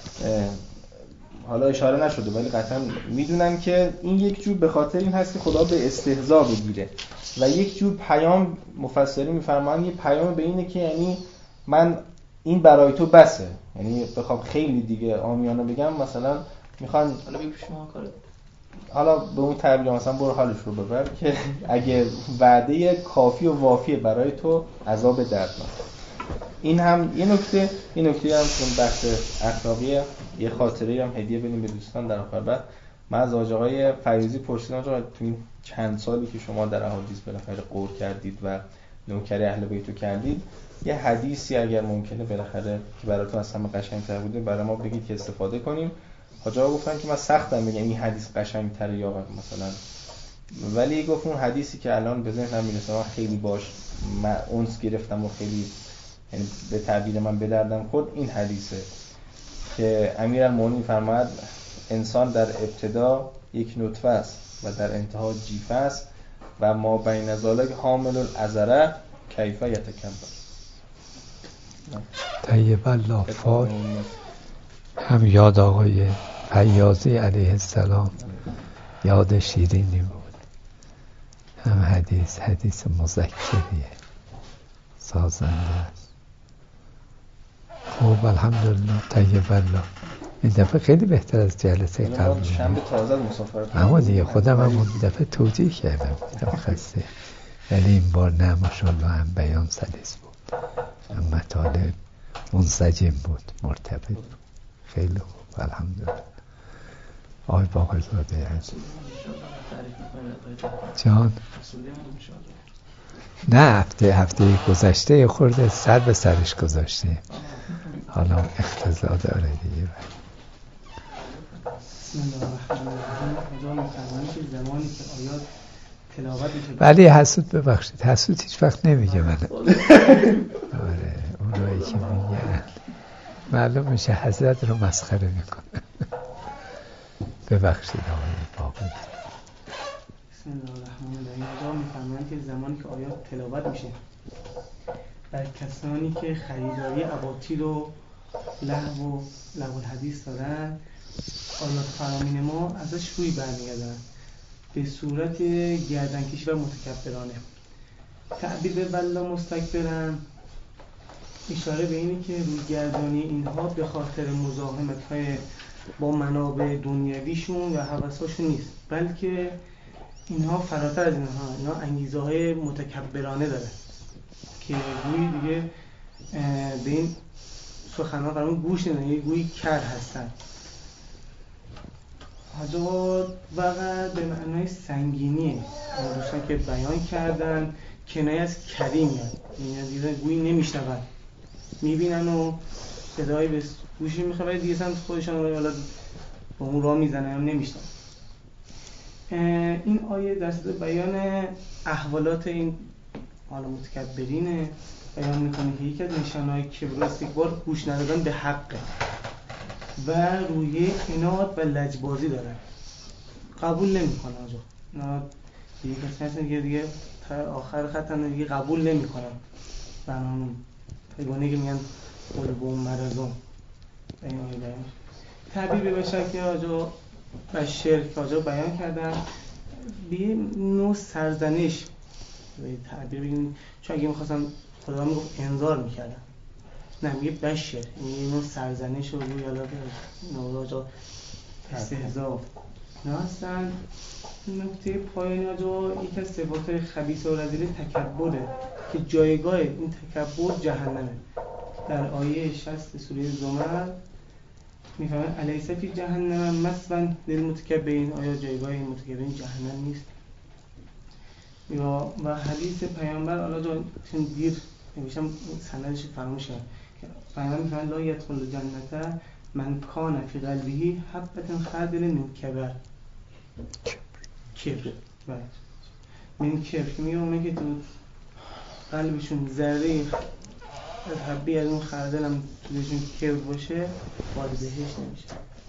Speaker 6: حالا اشاره نشده ولی قطعاً میدونن که این یک جور به خاطر این هست که خدا به استهزا بگیره و یک جور پیام، مفسرین میفرمایند یه پیام به اینه که یعنی من این برای تو بسه، یعنی بخوام خیلی دیگه عامیانه بگم مثلا میخوان
Speaker 5: حالا بگو شما کارت،
Speaker 6: حالا به اون تعبیر مثلا برو حالش رو ببر که اگه وعده کافی و وافیه برای تو عذاب دردناک. این هم یه نکته، این نکته هم چون بحث اخلاقی یه خاطره هم هدیه بدیم به دوستان در آخر. بعد من از آقای فریضی پرسیدم آقا تو این چند سالی که شما در احادیث بالاخره قور کردید و نوکری اهل بیتو کردید، یه حدیثی اگر ممکنه بالاخره که براتون از همه قشنگ‌تر بوده برای ما بگید که استفاده کنیم. حاج آقا گفتن که من سختم بگم این حدیث قشنگ‌تره یا مثلا، ولی گفت اون حدیثی که الان به ذهنم میرسه من خیلی باش من اونس گرفتم و خیلی یعنی به تعبیر من به دردم خورد، این حدیثه که امیرالمومنین می‌فرماید انسان در ابتدا یک نطفه است و در انتها جیفه است و ما بین ذالک حامل العذره کیف یتکبر.
Speaker 1: طیب الله فال هم یاد آقای فیاضی علیه السلام یاد شیرینی بود، هم حدیث حدیث مذکریه سازنده است. خب الحمدلله طیب الله. این دفعه خیلی بهتر از جلسه قبل.
Speaker 6: شنبه تازه مسافرت.
Speaker 1: اما دیگه خودم هم اون دفعه توضیح کردم دیدم خسته، ولی این بار نه ماشاءالله هم بیان سلیس بود، هم مطالب منسجم بود، مرتبط بود، خیلی خوب الحمدلله. آقای باقرزاده عزیز جان، نه هفته هفته گذشته خورده سر به سرش گذاشته، حالا اختزا داره دیگه.
Speaker 2: بسم الله الرحمن الرحیم. خدا می‌فرماید که زمانی که آیات تلاوت میشه،
Speaker 1: ولی حسود ببخشید، حسود هیچ وقت نمیگه من آره اونایی که میگن معلوم میشه حضرت رو مسخره میکنه. ببخشید آقای باقر.
Speaker 2: بسم الله الرحمن الرحیم. خدا می‌فرماید که زمانی که آیات تلاوت میشه بر کسانی که خریداری اباطیل و لهو و لهو الحدیث دارن، آیات فرامین ما ازش روی برمیگردن به صورت گردنکشی و متکبرانه. تعبیر به والله مستکبرن اشاره به اینه که روی گردانی اینها به خاطر مزاحمت‌های با منابع دنیویشون و هوساشون نیست، بلکه اینها فراتر از اینها، اینها انگیزه‌های متکبرانه داره که گویی دیگه به این سخنان فرمون گوش نمیدن، یه گویی کر هستن. حاجا وقت به معنای سنگینیه اون دوستان که بیان کردن کنایه از کریم یاد، یعنی دیگه گویی نمیشنون، میبینن و صدایی به گوشی میخواه ولی دیگه هم خودشان رو با اون راه میزنن هم نمیشنون. این آیه در صورت بیان احوالات این حالا متکبرینه، بیان میکنه که یکی از نشانه‌های کبر و استکبار گوش ندادن به حق و روی عناد و لجبازی دارن.
Speaker 7: قبول نمیکنه آجا. نه دیگه کسی هست دیگه دیگه تا آخر خط هم دیگه قبول نمیکنن. برنامه پیگونه که میگن قلوبهم مرضون. این میگه تعبیر بشه که آجا و شرک آجا بیان کردن دیگه نوع سرزنش به تعبیر بگیم، چون اگه میخواستم خدا میگفت انذار میکردن، نه میگه بشر، میگه نوع سرزنش رو روی حالا نوع آجا استهزا نه هستن. نکته پایانی آجا یک از صفات خبیث و رذیل تکبره که جایگاه این تکبر جهنمه. در آیه شصت سوره زمر میفهمن الیس فی جهنم مثوی للمتکبرین، آیا جایگاه این متکبرین جهنم نیست؟ یا و حدیث پیامبر حالا چون دیر نمیشم سندش فراموش کردم که پیامبر میفهمن لا یدخل الجنة من کان فی قلبه حبة خردل من کبر کبر بله من کبر که میگه اونه که تو قلبشون ذره از حبی از اون خردل هم توشون کبر باشه وارد بهشت نمیشه.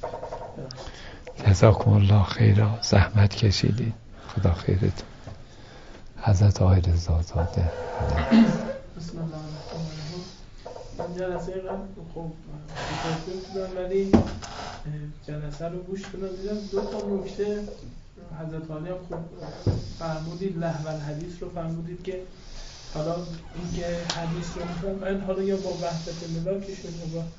Speaker 1: جزاکم الله خیرا، زحمت کشیدید، خدا خیرتون. حضرت آقای رضازاده.
Speaker 8: بسم الله الرحمن الرحیم. من جلسه قبل خب تصمیم بودم ولی جلسه رو گوش کنم دیدم دو تا نکته حضرت عالی هم خب فرمودید، لهو الحدیث رو فرمودید که حالا اینکه حدیث رو میفهمن حالا یا با وحدت ملاکشون یا با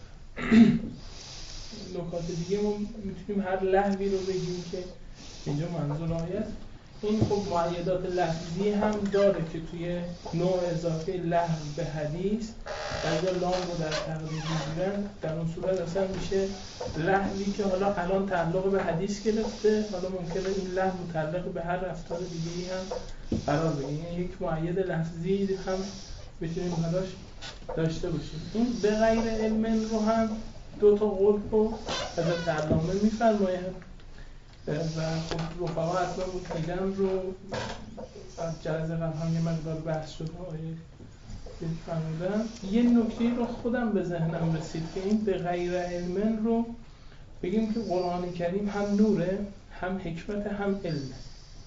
Speaker 8: نکات دیگه ما میتونیم هر لهوی رو بگیم که اینجا منظور آیت. این خب معیدات لفظی هم داره که توی نوع اضافه لهو به حدیث بعضی لام رو در تقدیر میگیرن، در اون صورت اصلا میشه لهوی که حالا الان تعلق به حدیث گرفته، حالا ممکنه این لهو متعلق به هر رفتار دیگه‌ای هم قرار بگیره. یک معید لفظی هم میتونیم براش داشته باشیم. این به غیر علم رو هم دو تا قول رو از علامه میفرمایند و خب رفقا حتما بود دیدم رو از جلسه قبل هم یه مقدار بحث شده آیه فرمودن. یه نکته رو خودم به ذهنم رسید که این به غیر علم رو بگیم که قرآن کریم هم نوره، هم حکمت، هم علمه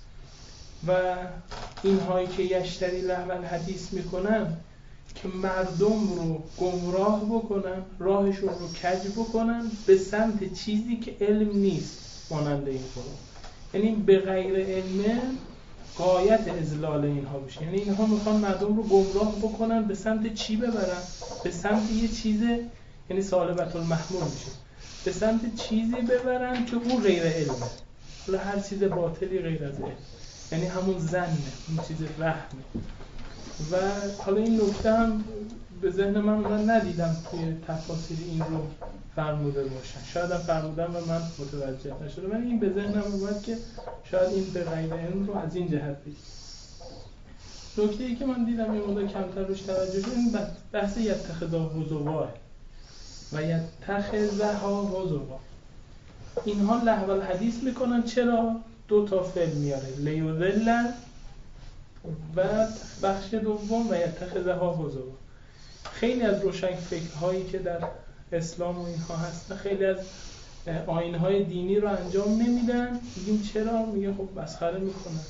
Speaker 8: و اینهایی که یشتری لهو الحدیث میکنن که مردم رو گمراه بکنن، راهشون رو کج بکنن به سمت چیزی که علم نیست، مانند این قرآن. یعنی به غیر علم غایت اضلال اینها بشه، یعنی اینها میخوان مردم رو گمراه بکنن به سمت چی ببرن؟ به سمت یه چیز، یعنی سالبت المحمول میشه، به سمت چیزی ببرن که اون غیر علمه. حالا هر چیز باطلی غیر از علم، یعنی همون ظنه، اون چیز وهمه. و حالا این نکته هم به ذهن من من ندیدم توی تفاسیر این رو فرموده باشن، شاید هم فرمودن و من متوجه نشدم، ولی این به ذهنم اومد که شاید این به غیر علم رو از این جهت بگیم. نکته ای که من دیدم یه مقدار کمتر روش توجه شد این بحث یتخذها هزوا و یتخذها هزوا. اینها لهو الحدیث میکنن. چرا؟ دو تا فعل میاره، لیضل و بخش دوم و یتخذها هزوا. خیلی از روشن فکرهایی که در اسلام و اینها هستن خیلی از آیین‌های دینی رو انجام نمیدن. میگیم چرا؟ میگه خب مسخره میکنن.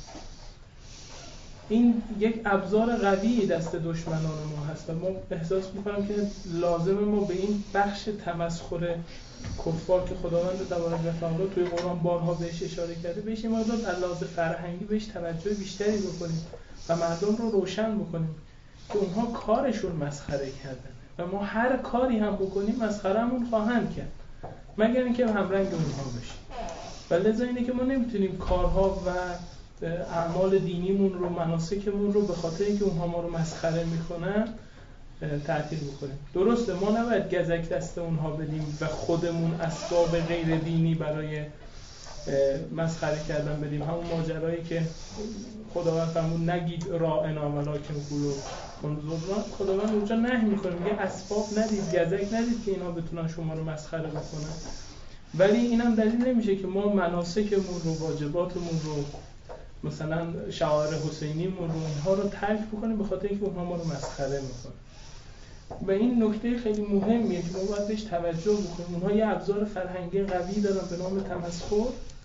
Speaker 8: این یک ابزار قوی دست دشمنان ما هست و ما احساس میکنم که لازمه ما به این بخش تمسخر کفار که خداوند تبارک و تعالی توی قرآن بارها بهش اشاره کرده بهش ما داد علاوه فرهنگی بهش توجه بیشتری بکنیم و مردم رو روشن بکنیم که اونها کارشون مسخره کردن و ما هر کاری هم بکنیم مسخره‌مون خواهند کرد مگر اینکه همرنگ اونها بشیم. و لذا اینه که ما نمیتونیم کارها و اعمال دینیمون رو، مناسکمون رو به خاطر اینکه اونها ما رو مسخره میکنن تعطیل بکنیم. درسته ما نباید گزک دست اونها بدیم و خودمون اسباب غیر دینی برای مسخره کردن بدیم. همون ماجرایی که خداوند فرمود نگید راعنا ولکن قولوا انظرنا، خداوند اونجا نهی میکنه، میگه اسباب ندید، گزک ندید که اینا بتونن شما رو مسخره بکنن. ولی اینم دلیل نمیشه که ما مناسکمون رو، واجباتمون رو، مثلا شعائر حسینیمون رو، اینها رو ترک بکنیم به خاطر اینکه اونها ما رو مسخره میکنن. و این نکته خیلی مهمیه که ما باید بهش توجه بکنیم. اونها یه ابزار فرهنگی قوی دارن به نام تمسخر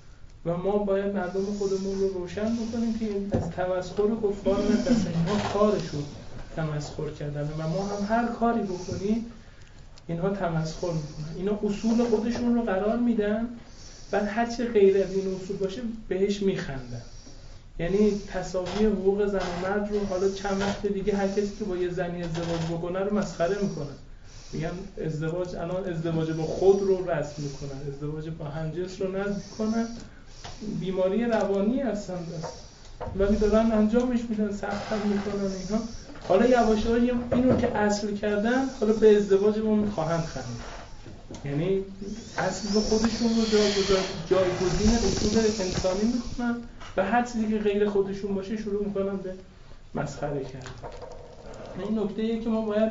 Speaker 8: و ما باید مردم خودمون رو روشن بکنیم که از تمسخر کفار نترسن. اینها کارشون تمسخر کردن و ما هم هر کاری بکنیم اینها تمسخر میکنن. اینا اصول خودشون رو قرار میدن، بعد هر چه غیر از این اصول باشه بهش میخندن. یعنی تساوی حقوق زن و مرد رو حالا چند وقت دیگه هر کسی که با یه زنی ازدواج بکنه رو مسخره میکنن، میگن ازدواج الان ازدواج با خود رو رسم میکنن، ازدواج با همجنس رو نرم میکنن. بیماری روانی هستن دست ولی دارن انجامش میدن، سخت هم میکنن اینها. حالا یواش یواش اینو که اصل کردن حالا به ازدواج ما میخواهند خرید، یعنی اصل خودشون رو جایگزین اصول انسانی میکنن و هر چیزی که غیر خودشون باشه شروع میکنن به مسخره کردن. این نکته‌ایه که ما باید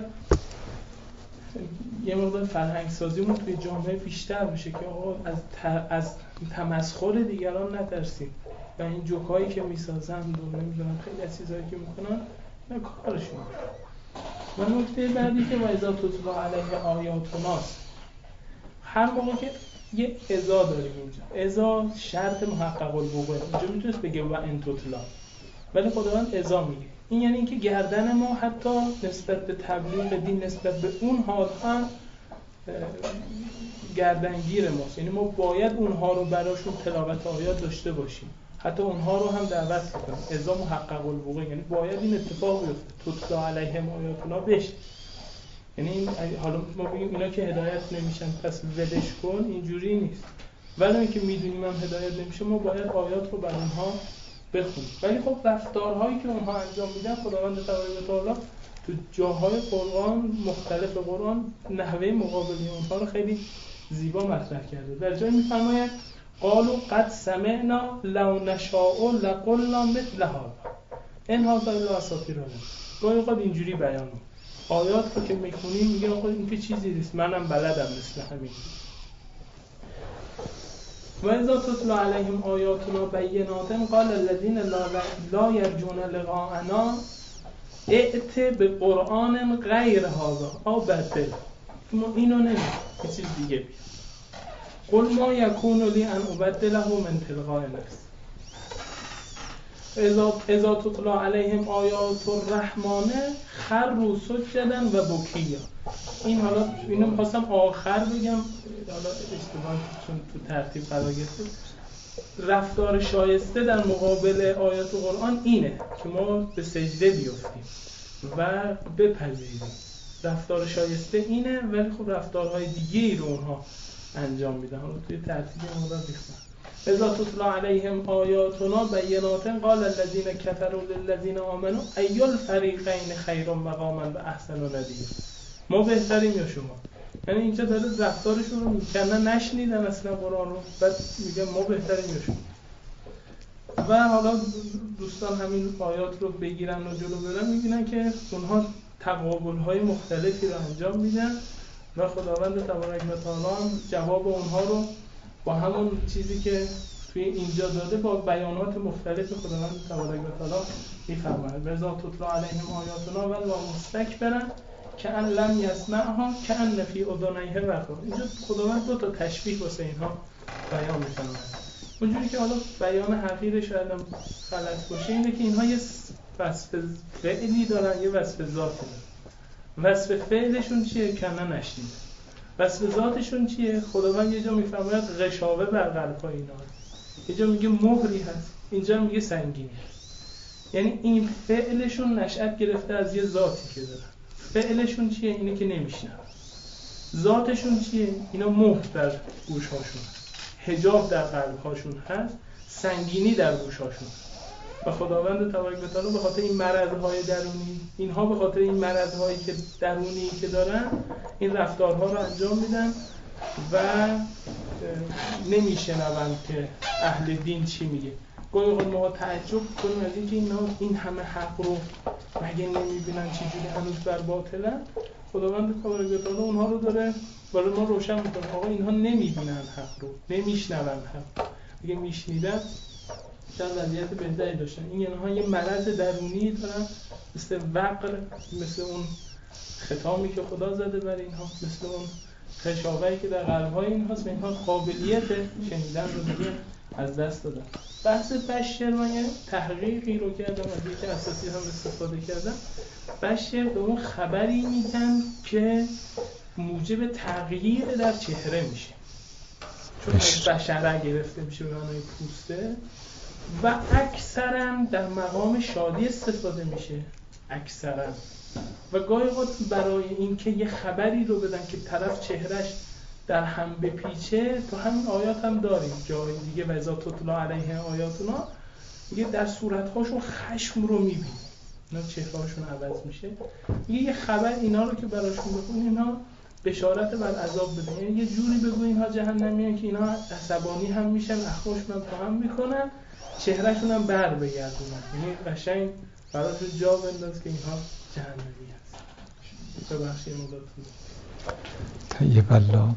Speaker 8: یه مقدار فرهنگ سازیمون توی جامعه بیشتر بشه که آقا از از تمسخر دیگران نترسیم و این جوکایی که میسازن و نمیدونم خیلی از چیزایی که میکنن اینا کارشون. و نکته بعدی که با اذا تتلی علیه آیاتناست، هر موقع که یه اذا داریم اینجا، اذا شرط محقق الوقوع، اینجا میتونست بگه و ان تتلی، ولی خداوند اذا میگه. این یعنی اینکه گردن ما حتی نسبت به تبلیغ دین، نسبت به اون حال هم گردنگیر ماست. یعنی ما باید اونها رو براشون تلاوت آیات داشته باشیم، حتی اونها رو هم دعوت کنیم. اذا محقق الوقوع یعنی باید این اتفاق بیفته، تتلی علیهم آیاتنا بشه. یعنی حالا ما بگیم اینا که هدایت نمیشن پس ولش کن، اینجوری نیست. ولی اینکه میدونیم هم هدایت نمیشه ما باید آیات رو بر اونها بخونیم. ولی خب رفتارهایی که اونها انجام میدن خداوند تبارک و تعالی تو جاهای قرآن، مختلف قرآن، نحوه مقابله اونها رو خیلی زیبا مطرح کرده. در جایی میفرماید قالوا قد سمعنا لو نشاء لقلنا مثل هذا ان هذا الا اساطیر الاولین. گاهی اوقات اینجوری بیان می‌کنه، آیات رو که میخونیم میگه آقا این که چیزی نیست، منم بلدم مثل همین. و اذا تتلی علیهم آیاتنا بینات قال الذین لا یرجون لقاءنا ائت بقرآن غیر هذا او بدل. ما اینو نمیگیم، یه چیز دیگه بگیم. قل ما یکون لی ان ابدله من تلقاء نفسی. اذا اذا تتلی علیهم آیات الرحمن خروا سجدا و بکیا. این حالا اینو می‌خواستم آخر بگم، حالا اشتباه چون تو ترتیب قرار گرفته. رفتار شایسته در مقابل آیات قرآن اینه که ما به سجده بیفتیم و بپذیریم. رفتار شایسته اینه، ولی خب رفتارهای دیگه‌ای رو اونها انجام میدن. حالا توی ترتیب اون رو بخونم. اذا تتلی علیهم آیاتنا بینات قال الذین کفروا للذین آمنوا ای الفریقین خیر مقاما و احسن ندیا. ما بهتریم یا شما؟ یعنی اینجا داره رفتارشون رو میکنن، نشنیدن اصلا قرآن رو، بعد میگن ما بهتریم یا شما. و حالا دوستان همین آیات رو بگیرن و جلو برن میبینن که اونها تقابل‌های مختلفی رو انجام میدن و خداوند تبارک و تعالی هم جواب اونها رو با همون چیزی که توی اینجا داده با بیانات مختلف خداوند تبارک و تعالی میفرماید. اذا تتلی علیهم آیاتنا و لا مستکبرا کأن لم یسمعها کأن فی اذنیه وقر. اینجا خداوند دو تا تشبیه واسه اینها بیان می‌فرماید. اونجوری که حالا بیان حقیقی شاید هم غلط باشه اینه که اینها یه وصف فعلی دارن، یه وصف ذاتی دارن. وصف فعلشون چیه؟ کنه نشنید. وصف ذاتشون چیه؟ خداوند یه جا میفرماید غشاوه بر قلب‌های اینا، یه جا میگه مهری هست، اینجا میگه سنگینی هست. یعنی این فعلشون نشأت گرفته از یه ذاتی که دارن. فعلشون چیه؟ اینه که نمیشنن. ذاتشون چیه؟ اینا مهر در گوش‌هاشون، حجاب در قلب‌هاشون هست، سنگینی در گوش‌هاشون. و خداوند تبارک و تعالی به خاطر این مرض‌های درونی، اینها به خاطر این مرض‌هایی که درونی که دارن این رفتارها رو انجام میدن و نمیشنون که اهل دین چی میگه. گاهی اوقات ما تعجب کنیم از اینکه اینا این همه حق رو مگه نمیبینن چجوری هنوز بر باطلن. خداوند تبارک و تعالی اونها رو داره برای ما روشن میکنه. آقا اینها نمیبینن حق رو، نمیشنون حق. اگه میشنیدن شاید وضعیت بهتری داشتن. این اینها یه مرض درونی دارن، مثل وقر، مثل اون ختامی که خدا زده بر اینها، مثل اون خشاوه‌ای که در قلب‌های اینهاست و اینها قابلیت شنیدن رو دیگه از دست دادن. بحث بشر من یه تحقیقی رو کردم از یکی اساسی هم استفاده کردم. بشر به اون خبری میگن که موجب تغییر در چهره میشه، چون از بشره گرفته میشه به معنای پوسته و اکثرا در مقام شادی استفاده میشه اکثرا، و گاهی اوقات برای اینکه یه خبری رو بدن که طرف چهرش در هم بپیچه، تو همین آیات هم داریم جای دیگه و اذا تتلی علیه آیاتنا میگه در صورت‌هاشون خشم رو میبینی، اینا چهره‌هاشون عوض میشه، میگه یه خبر اینا رو که براشون بخون اینا بشارت بر عذاب بده، یعنی یه جوری بگو اینها جهنمیان که اینا عصبانی هم میشن، اخماشون هم تو هم میکنن، چهرهشون هم بر بگردونن، یعنی قشنگ براشون جا بنداز که اینها جهنمی هست. ببخشید مدتون
Speaker 1: طیب الله.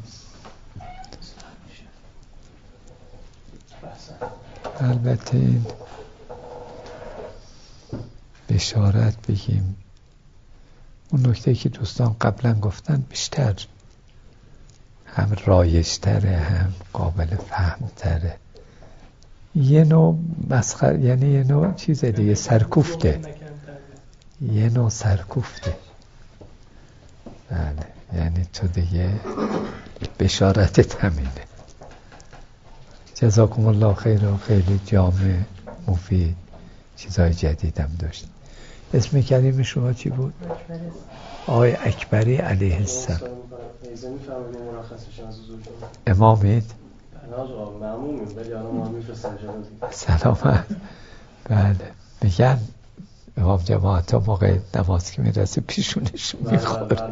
Speaker 1: البته این بشارت بگیم، اون نکته که دوستان قبلا گفتن بیشتر هم رایج‌تره هم قابل فهم‌تره، یه نوع مسخره، یعنی یه نوع چیز دیگه، سرکوفته، یه نوع سرکوفته. بله، یعنی تو دیگه بشارتت همینه. جزاکم الله خیر و خیلی جامع مفید، چیزهای جدیدم داشت. اسم کریم شما چی بود؟ آقای اکبری علیه السلام. امامید؟ سلامت. بله، میگن امام جماعت ها موقع نماز که میرسه پیشونش میخوره.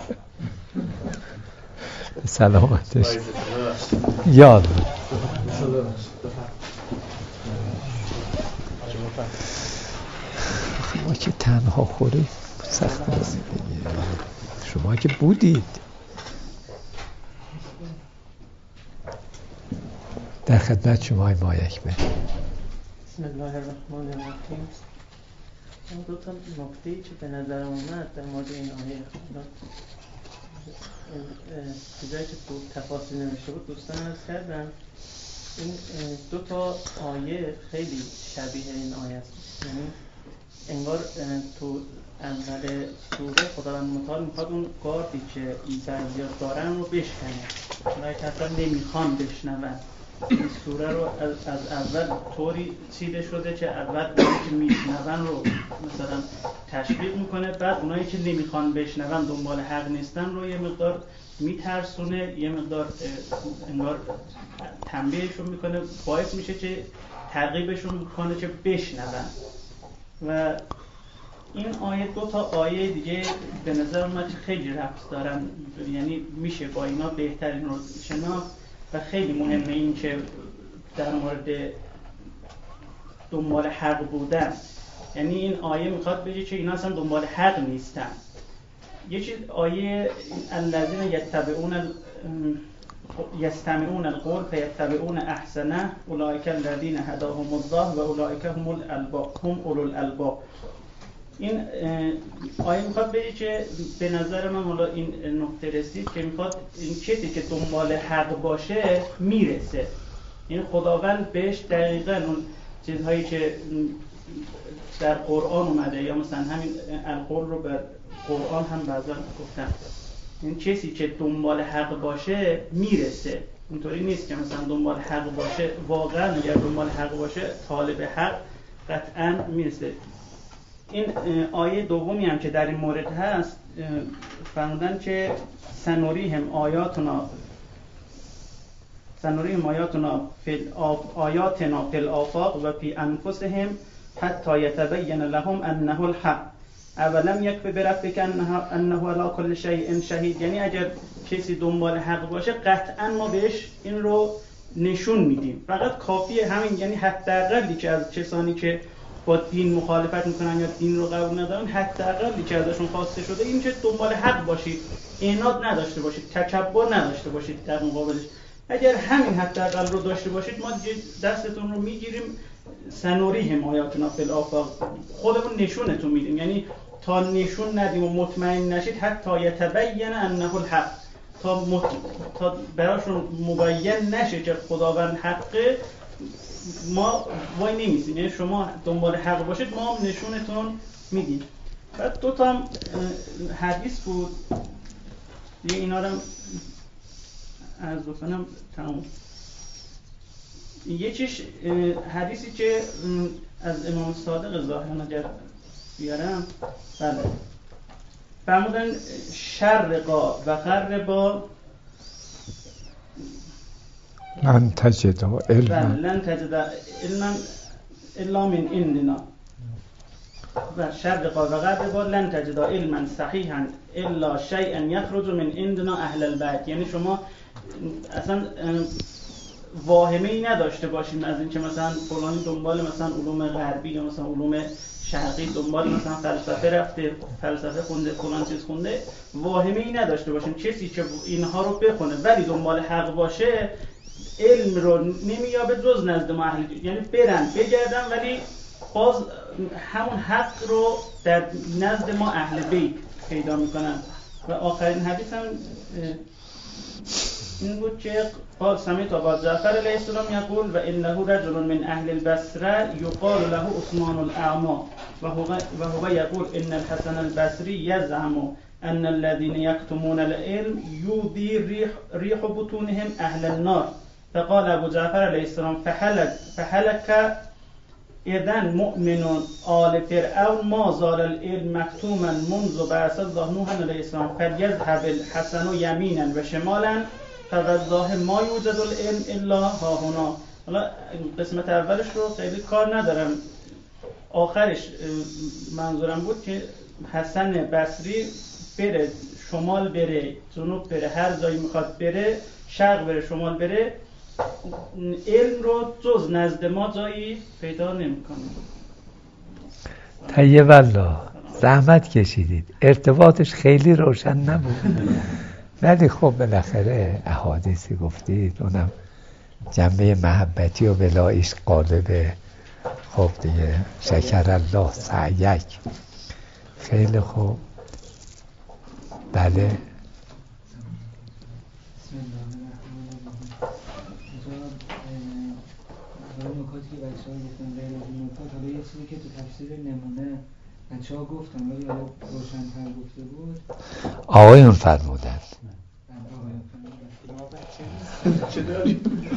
Speaker 1: سلامتش یاد ما که تنها خوری سخت است دیگه. شما که بودید در خدمت شما های مایک به.
Speaker 7: بسم الله الرحمن الرحیم. اون دو تا نکته‌ای که به نظر اومد در مورد این آیه چیزایی که تو تفاصیل نوشته بود دوستان عرض کردم، این دو تا آیه خیلی شبیه این آیه است، یعنی انگار تو اول سوره خداوند متعال میخواد اون گاردی که بعضیا دارن رو بشکنه، اونایی که اصلا نمیخوان بشنون. این سوره رو از, از اول طوری چیده شده که اول اونایی که میشنون رو مثلا تشویق میکنه، بعد اونایی که نمیخوان بشنون دنبال حق نیستن رو یه مقدار میترسونه، یه مقدار انگار تنبیهشون میکنه، باعث میشه که ترغیبشون میکنه که بشنون. و این آیه دو تا آیه دیگه به نظر من خیلی ربط دارن، یعنی میشه با اینا بهترین رو شناخت و خیلی مهمه این که در مورد دنبال حق بودن، یعنی این آیه میخواد بگه که اینا اصلا دنبال حق نیستن. یه چیز آیه الذین یتبعون یستمعون القول فیتبعون احسنه اولئک الذین هداهم الله و اولئک هم الالباب هم اولو الالباب. این آیه میخواد بگه که به نظر من مولا این نکته رسید که میخواد این کسی که دنبال حق باشه میرسه، این خداوند بهش دقیقاً اون چیزهایی که در قرآن اومده یا مثلا همین القول رو بر قرآن هم بعضا گفتن، این کسی که دنبال حق باشه میرسه. اینطوری نیست که مثلا دنبال حق باشه، واقعا اگر دنبال حق باشه طالب حق قطعا میرسه. این آیه دومی هم که در این مورد هست فرمودن که سنوریهم آیاتنا سنوریهم آیاتنا فی آیاتنا فی الآفاق و فی انفسهم حتی یتبین لهم انه الحق اولم یکفی بربک انه علی کل شیء شهید. یعنی اگر کسی دنبال حق باشه قطعا ما بهش این رو نشون میدیم، فقط کافیه همین، یعنی حداقلی که از کسانی که با دین مخالفت میکنن یا دین رو قبول ندارن، حداقلی که ازشون خواسته شده این که دنبال حق باشید، عناد نداشته باشید، تکبر نداشته باشید در مقابلش. اگر همین حداقل رو داشته باشید ما دستتون رو میگیریم، سنوریهم آیاتنا فی الآفاق، خودمون نشونتون میدیم، یعنی تا نشون ندیم و مطمئن نشید حتی یتبین انه الحق، تا, مت... تا براشون مبین نشه که خداوند حقه،
Speaker 9: ما وای نمیسیم، یعنی شما دنبال حق باشید ما هم نشونتون میدیم. بعد دو تا حدیث بود، یه اینا رو از بکنم تمام. یکیش حدیثی که از امام صادق ظاهرا اگر بیارم، بله فرمودن شرقا و غربا
Speaker 1: لن تجد علما
Speaker 9: لن تجد علما الا من عندنا و شرقا و غربا لن تجد علما صحیحا الا شیئا یخرج من عندنا اهل البیت. یعنی شما اصلا واهمه ای نداشته باشیم از اینکه مثلا فلانی دنبال مثلا علوم غربی یا مثلا علوم شرقی دنبال مثلا فلسفه رفته، فلسفه خونده، فلان چیز خونده، واهمه ای نداشته باشیم. کسی که اینها رو بخونه ولی دنبال حق باشه علم رو نمییابه جز نزد ما اهل، یعنی برن بگردن ولی باز همون حق رو در نزد ما اهل بیت پیدا میکنن. و آخرین حدیث هم این بود که قال سمعت ابا جعفر علیه السلام یقول و انه رجل من اهل البصره یقال له عثمان الاعمى و هو و هو یقول ان الحسن البصری یزعم ان الذين يكتمون العلم يودي ريح ريح بطونهم اهل النار. فقال ابو جعفر علیه السلام فهلك فهلك اذن مؤمن آل فرعون ما زال العلم مكتوما منذ بعث الله نوحا علیه السلام فليذهب الحسن يمينا وشمالا فوالله ما یوجد العلم الا ها هنا. حالا قسمت اولش رو خیلی کار ندارم، آخرش منظورم بود که حسن بصری بره شمال بره جنوب بره هر جایی میخواد بره، شرق بره شمال بره، علم رو جز نزد ما جایی پیدا نمیکنه.
Speaker 1: طیب الله زحمت کشیدید، ارتباطش خیلی روشن نبود ولی خب بالاخره احادیثی گفتید، اونم جنبه محبتی و ولایش قالبه. خب دیگه شکر الله سعیک. خیلی خوب. بله
Speaker 10: نکاتی که بچه ها گفتن غیر از این نکات، حالا یه چیزی که تو تفسیر نمونه بچه ها گفتن ولی حالا روشن‌تر گفته بود
Speaker 1: آقایون فرمودن.
Speaker 6: چه داری؟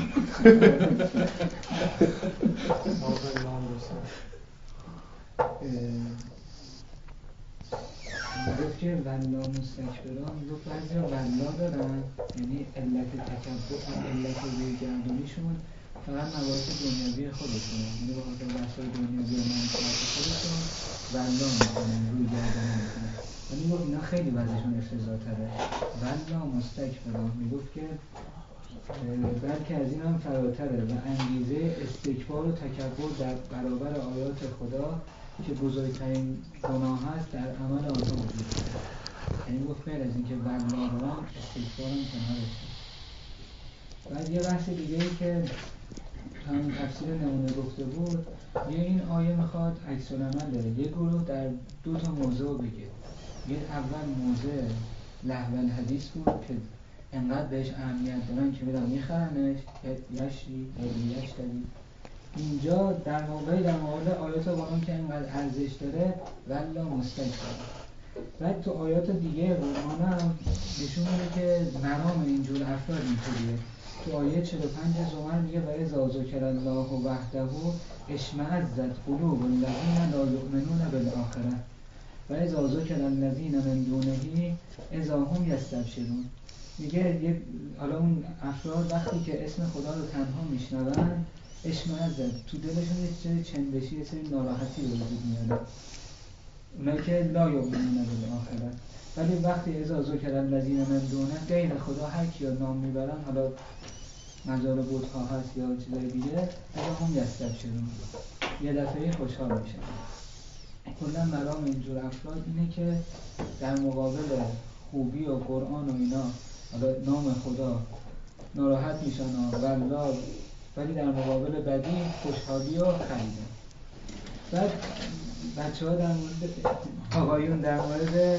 Speaker 10: گفت که ولا مستکبران، گفت بعضی ها ولا دارن، یعنی علت تکبر علت رویگردونیشون فقط مباحث دنیوی خودشونه، یعنی به خاطر بحث‌های دنیوی و منفعت خودشون ولا میکنن، رویگردونی میکنن. ولی گفت اینا خیلی وضعشون افتضاح‌تره. ولا مستکبران میگفت که بلکه از این هم فراتره و انگیزه استکبار و تکبر در برابر آیات خدا که بزرگترین گناه هست در عمل آنها وجود داره. یعنی گفت غیر از اینکه ولا دارن استکبار هم کنارش. بعد یه بحث دیگه ای که همون تفسیر نمونه گفته بود، یه این آیه میخواد عکس العمل داره، یه گروه در دو تا موضوع بگه. یه اول موضوع لهو الحدیث بود که انقدر بهش اهمیت دارن که میرن میخرنش یشری یشتری. اینجا در موقعی در مقابل آیات قرآن که انقدر ارزش داره ولا مستکبر. بعد تو آیات دیگه قرآن هم نشون میده که مرام اینجور افراد اینطوریه. تو آیه چهل و پنج زمر میگه و اذا ذکر الله وحده اشمئزت قلوب الذین لا یؤمنون بالآخرة و اذا ذکر الذین من دونه اذا هم یستبشرون. میگه حالا اون افراد وقتی که اسم خدا رو تنها میشنون اشمئزت، تو دلشون یه سری چندشی، یه سری ناراحتی به وجود میاد. اونایی که لا یؤمنون بالآخرة. ولی وقتی اذا ذکر الذین من دونه غیر خدا هر کی رو نام میبرن، حالا مجال بت‌ها هست یا چیزای دیگه، اذا هم یستبشرون، یه دفعه خوشحال میشن. کلا مرام اینجور افراد اینه که در مقابل خوبی و قرآن و اینا، حالا نام خدا، ناراحت میشن والله، ولی در مقابل بدی خوشحالی و خریدن. بعد بچه ها در مورد آقایون در مورد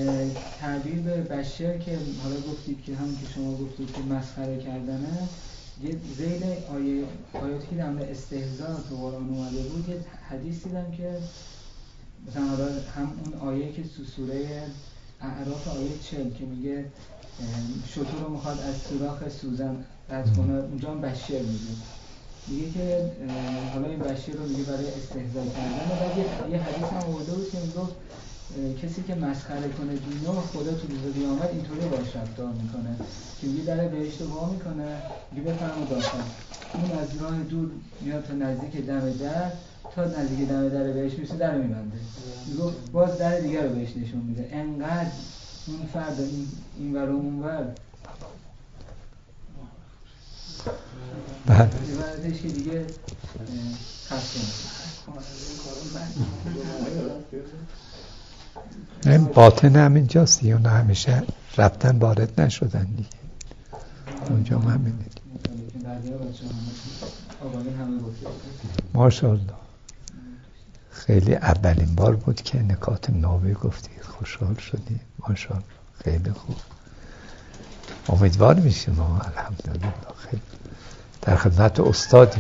Speaker 10: تعبیر به بشر که حالا گفتید که همون که شما گفتید که مسخره کردنه، یه ذیل آیه آیاتی که در مورد استهزاء تو قرآن اومده بود، یه حدیث دیدم که مثلا حالا هم اون آیه که تو سوره اعراف آیه چهل که میگه شتر رو میخواد از سوراخ سوزن رد کنه، اونجا هم بشیر میگه میگه که حالا این بشیر رو میگه برای استهزاء کردن. و بعد یه حدیث هم آورده بود که میگه کسی که مسخره کنه دینو خدا تو روز قیامت اینطوری باهاش رفتار میکنه که میگه در بهشت رو وا میکنه، میگه بفرما داخل. اون از راه دور میاد تا نزدیک دم در، تا نزدیک دم در بهشت میشه در میبنده، میگه باز در دیگر رو بهش نشون میده. انقدر اون فرد این این ور و اون ور
Speaker 1: بله
Speaker 10: بعدش که دیگه خسته
Speaker 1: این باطن همینجاست دیگه، اونا همیشه رفتن وارد نشدن دیگه، اونجا هم همین دیگه. ماشاءالله خیلی اولین بار بود که نکات نابی گفتید، خوشحال شدیم ماشاءالله، خیلی خوب، امیدوار میشیم ما الحمدلله. خیلی در خدمت استادیم.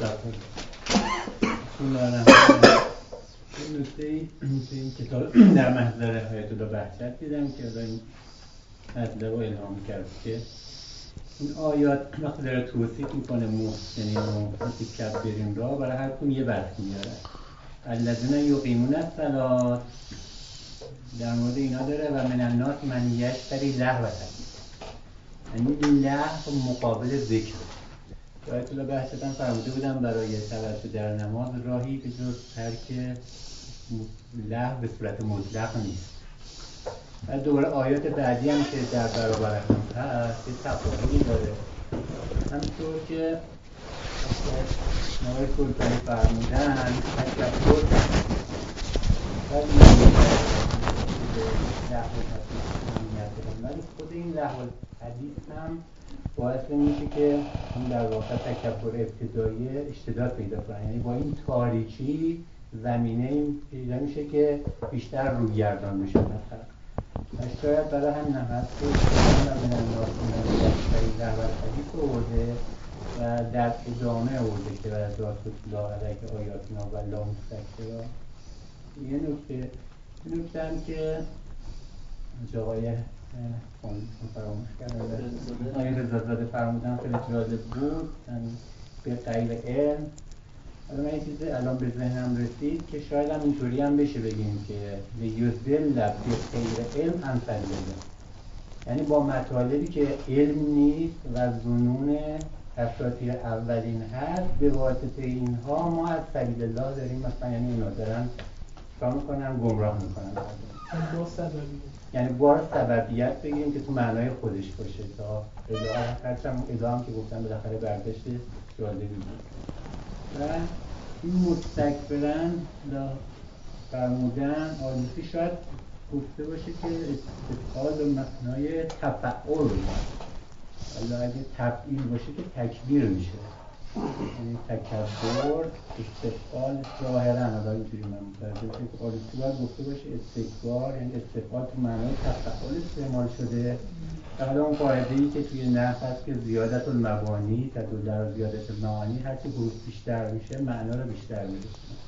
Speaker 11: این نکته این کتاب در محضر آیت الله بهجت دیدم که این مطلب رو الهام کرد که این آیات وقتی داره توصیف میکنه محسنین و متکبرین را برای هر کدوم یه وصف میاره. الذین یقیمون الصلاة در مورد اینا داره و من الناس من یشتری لهو الحدیث، یعنی این لهو مقابل ذکر. آیت الله بهجت هم فرموده بودم برای توجه در نماز راهی به جز ترک لهو به صورت مطلق نیست. و دوباره آیات بعدی هم که در برابر هم هست یه تفاوتی داره، همینطور که آقای سلطانی فرمودن تکبر و لهو الحدیث، ولی خود این لهو الحدیث هم باعث میشه که اون در واقع تکبر ابتدایی اشتداد پیدا کنه، یعنی با این تاریکی زمینه پیدا میشه که بیشتر روی گردان بشه. مثلا شاید برای همین هم هست که من الناس من یشتری لهو الحدیث آورده و در ادامه آورده که برای ذات الله علیه آیاتنا و لا مستکبرا. یه نکته این نکته هم که آقای فراموش کردم آقای رضازاده فرمودن خیلی جالب بود، به غیر علم. حالا من این چیزی الان به ذهنم رسید که شاید هم اینطوری هم بشه بگیم که لیضل به غیر علم امثل بده، یعنی با مطالبی که علم نیست و ظنون اساطیر اولین هست، به واسطه اینها ما از سبیل الله داریم مثلا، یعنی اینا دارن کار میکنن گمراه میکنن
Speaker 8: با سببیت،
Speaker 11: یعنی با سببیت بگیم که تو معنای خودش باشه تا الهه، هرچند الهه هم که گفتن بالاخره برداشت جالبی بود. و این مستکبرن فرمودن آلوسی شاید گفته باشه که استفعال و معنای تفعول، حالا اگه تفعیل باشه که تکبیر میشه، یعنی تکبر استفعال ظاهرا. حالا اینجوری من متوجه بشه که آلوسی باید گفته باشه استکبار، یعنی استفعال تو معنای تفعول استعمال شده. حالا اون قاعده‌ای که توی نحو هست که زیادت المبانی تدل بر زیادت المعانی، هرچی حروف بیشتر میشه معنا رو بیشتر میده.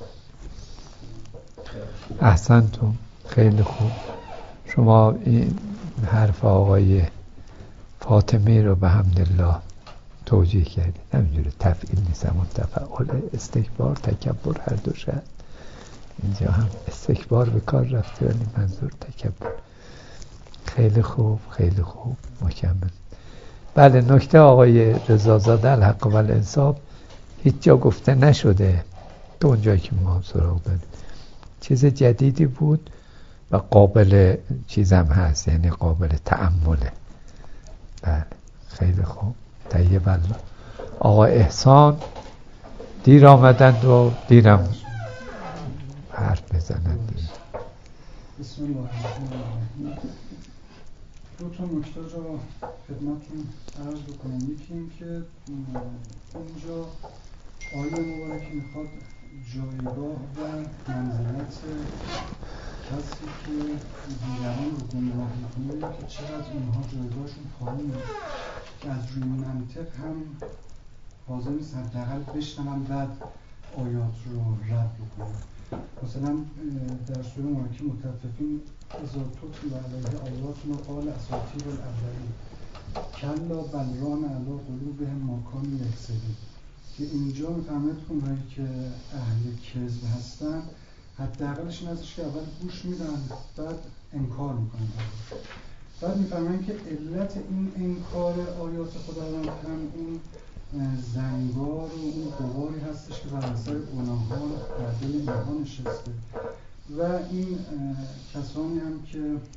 Speaker 1: احسنتون، خیلی خوب. شما این حرف آقای فاطمی رو به حمدالله توجیه کردید، همینجوره تفعیل نیست، اما تفعول استکبار تکبر هر دو شد. اینجا هم استکبار به کار رفته ولی منظور تکبر. خیلی خوب خیلی خوب مکمل. بله، نکته آقای رضازاده الحق و الانصاف هیچ جا گفته نشده تو اونجایی که ما سراغ داریم، چیز جدیدی بود و قابل چیزم هست، یعنی قابل تأمله. بله خیلی خوب. طیب الله. آقا احسان دیر آمدند و دیرم حرف بزنند.
Speaker 12: بسم الله الرحمن الرحیم. دو تا نکته رو خدمتتون عرض بکنم. یکی این که اینجا آیه مبارکه میخواد جایگاه و منزلت کسی که دیگران رو گمراه میکنه که چقدر اینها جایگاهشون پایینه، که از روی منطق هم حاضر نیست حداقل بشنون بعد آیات رو رد بکنن. مثلا در سوره مبارکه مطففین اذا تتلی علیه آیاتنا قال اساطیر الاولین کلا بل ران علی قلوبهم ما کانوا یکسبون، که اینجا میفهمد اونهایی که اهل کذب هستن حداقلش این ازش که اول گوش میدن بعد انکار میکنن. بعد میفهمن که علت این انکار آیات خداوند هم این زنگار و اون غباری هستش که بر اثر گناهان در دل اینها نشسته و این کسانی هم که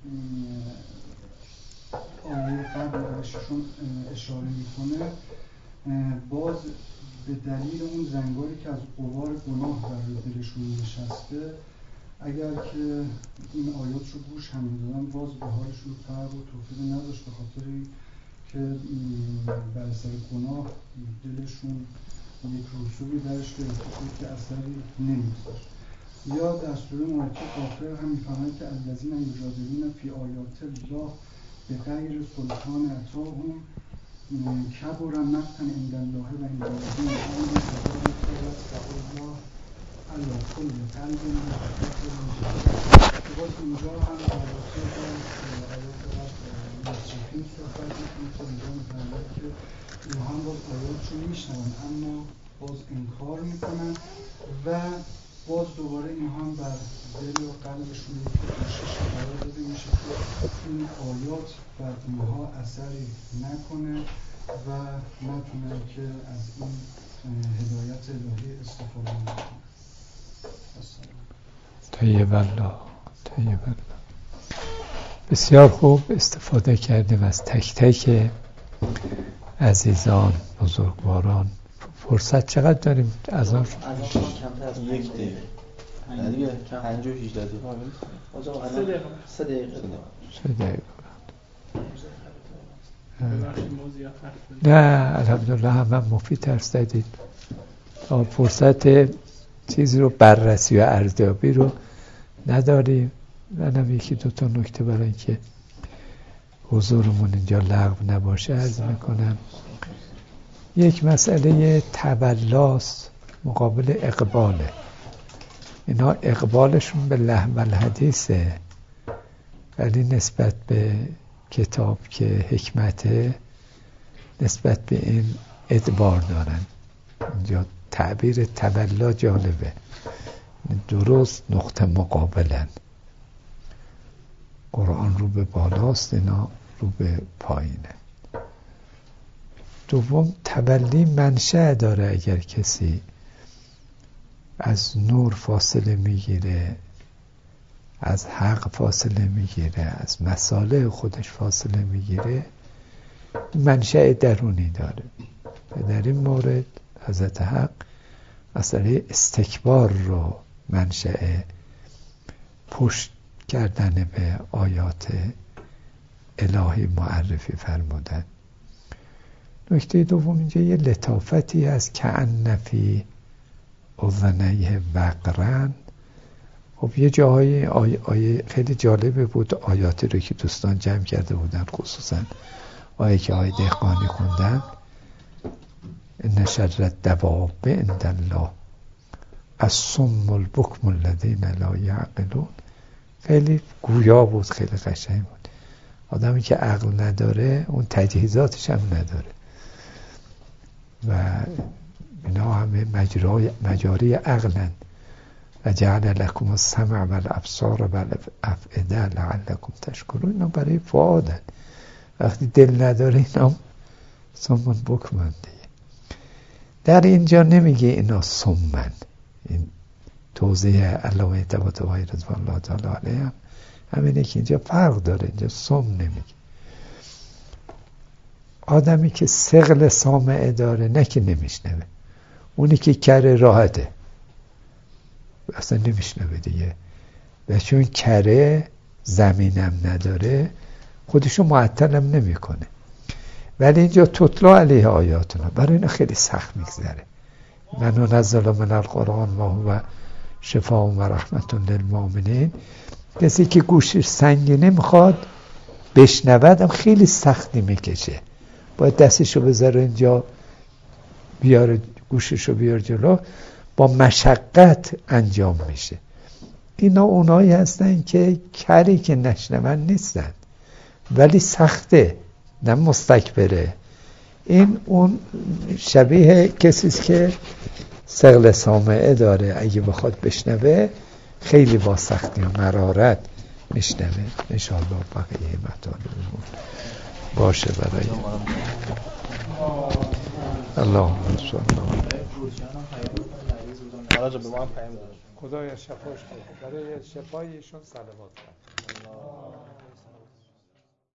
Speaker 12: آیه قبل برششون اشاره میکنه باز به دلیل اون زنگاری که از غبار گناه بر دلشون نشسته اگر که این آیات رو گوش هم میدادن باز به حالشون فرق و توفیق نداشت، به خاطر که بر اثر گناه دلشون یک رسوبی درش گرفته که اثری نمی‌گذاشت. یا در سوره مبارکه کافر هم می‌فهمند که الذین یجادلون فی آیات الله به غیر سلطان اتاهم کبر مقتا عند الله و عند الذین آمنوا الله علی کل قلب مطمئن. باز اینجا هم آیاتی آیات مصرفین صحبت میکنه که اینجا میفهمد که اینها هم باز آیات رو میشنون اما باز انکار میکنن و باز دوباره اینها هم بر دل و قلبشون یک کوشش قرار داده میشه که این آیات بر اینها اثری نکنه و نتونن که از این هدایت الهی استفاده نکنن.
Speaker 1: طیب الله طیب الله. بسیار خوب استفاده کردیم از تک تک عزیزان بزرگواران. فرصت چقدر داریم؟ از آن
Speaker 5: کمتر از یک دقیقه دیگه پنج و هجده دقیقه سه دقیقه
Speaker 1: سه دقیقه نه الحمدلله همه مفید درس دادید. فرصت چیزی رو بررسی و ارزیابی رو نداریم. منم یکی دو تا نکته برای اینکه حضورمون اینجا لغو نباشه عرض میکنم. یک مسئله تولاست مقابل اقباله. اینا اقبالشون به لهو الحدیثه ولی نسبت به کتاب که حکمته نسبت به این ادبار دارن. اینجا تعبیر تولا جالبه، درست نقطه مقابلن. قرآن رو به بالاست، اینا رو به پایینه. دوم تولی منشأ داره. اگر کسی از نور فاصله میگیره، از حق فاصله میگیره، از مصالح خودش فاصله میگیره، منشأ درونی داره. در این مورد حضرت حق مسئله استکبار رو منشأ پشت کردن به آیات الهی معرفی فرمودن. نکته دوم اینجا یه لطافتی هست که ان فی اذنیه وقرن. خب یه جاهای آیه, آیه خیلی جالبه بود، آیاتی رو که دوستان جمع کرده بودن، خصوصا آیه که آیه دهقانی خوندن، ان شر الدواب عند الله الصم البکم الذین لا یعقلون. خیلی گویا بود، خیلی قشنگ بود. آدمی که عقل نداره اون تجهیزاتش هم نداره و اینا همه مجرای مجاری عقلن. و جعل لکم السمع و الابصار و الافئده لعلکم تشکرون. اینا برای فؤادن. وقتی دل نداره اینا صمون بکمن دیگه. در اینجا نمیگه اینا صمن. این توضیح علامه طباطبایی رضوان الله تعالی علیه هم همینه که اینجا فرق داره. اینجا صم نمیگه. آدمی که ثقل سامعه داره نه که نمیشنوه، اونی که کره راحته اصلا نمیشنوه دیگه. و چون کره زمینم نداره خودشو معطلم نمیکنه. ولی اینجا تتلا علیه آیاتنا برای اینا خیلی سخت میگذره. من نزل من القرآن ما هو شفاء و رحمت للمؤمنین. کسی که گوشش سنگینه میخواد بشنود هم خیلی سختی میکشه. باید دستشو بذاره اینجا بیاره گوششو بیار جلو، با مشقت انجام میشه. اینا اونایی هستن که کری که نشنون نیستن ولی سخته، نه مستکبره. این اون شبیه کسیست که ثقل سامعه داره، اگه بخواد بشنوه خیلی با سختی و مرارت میشنوه. انشاءالله بقیه مطالبمون باشه برای اللهم صل علی خدای شفاش کنه، برای شفای ایشون صلوات کنه.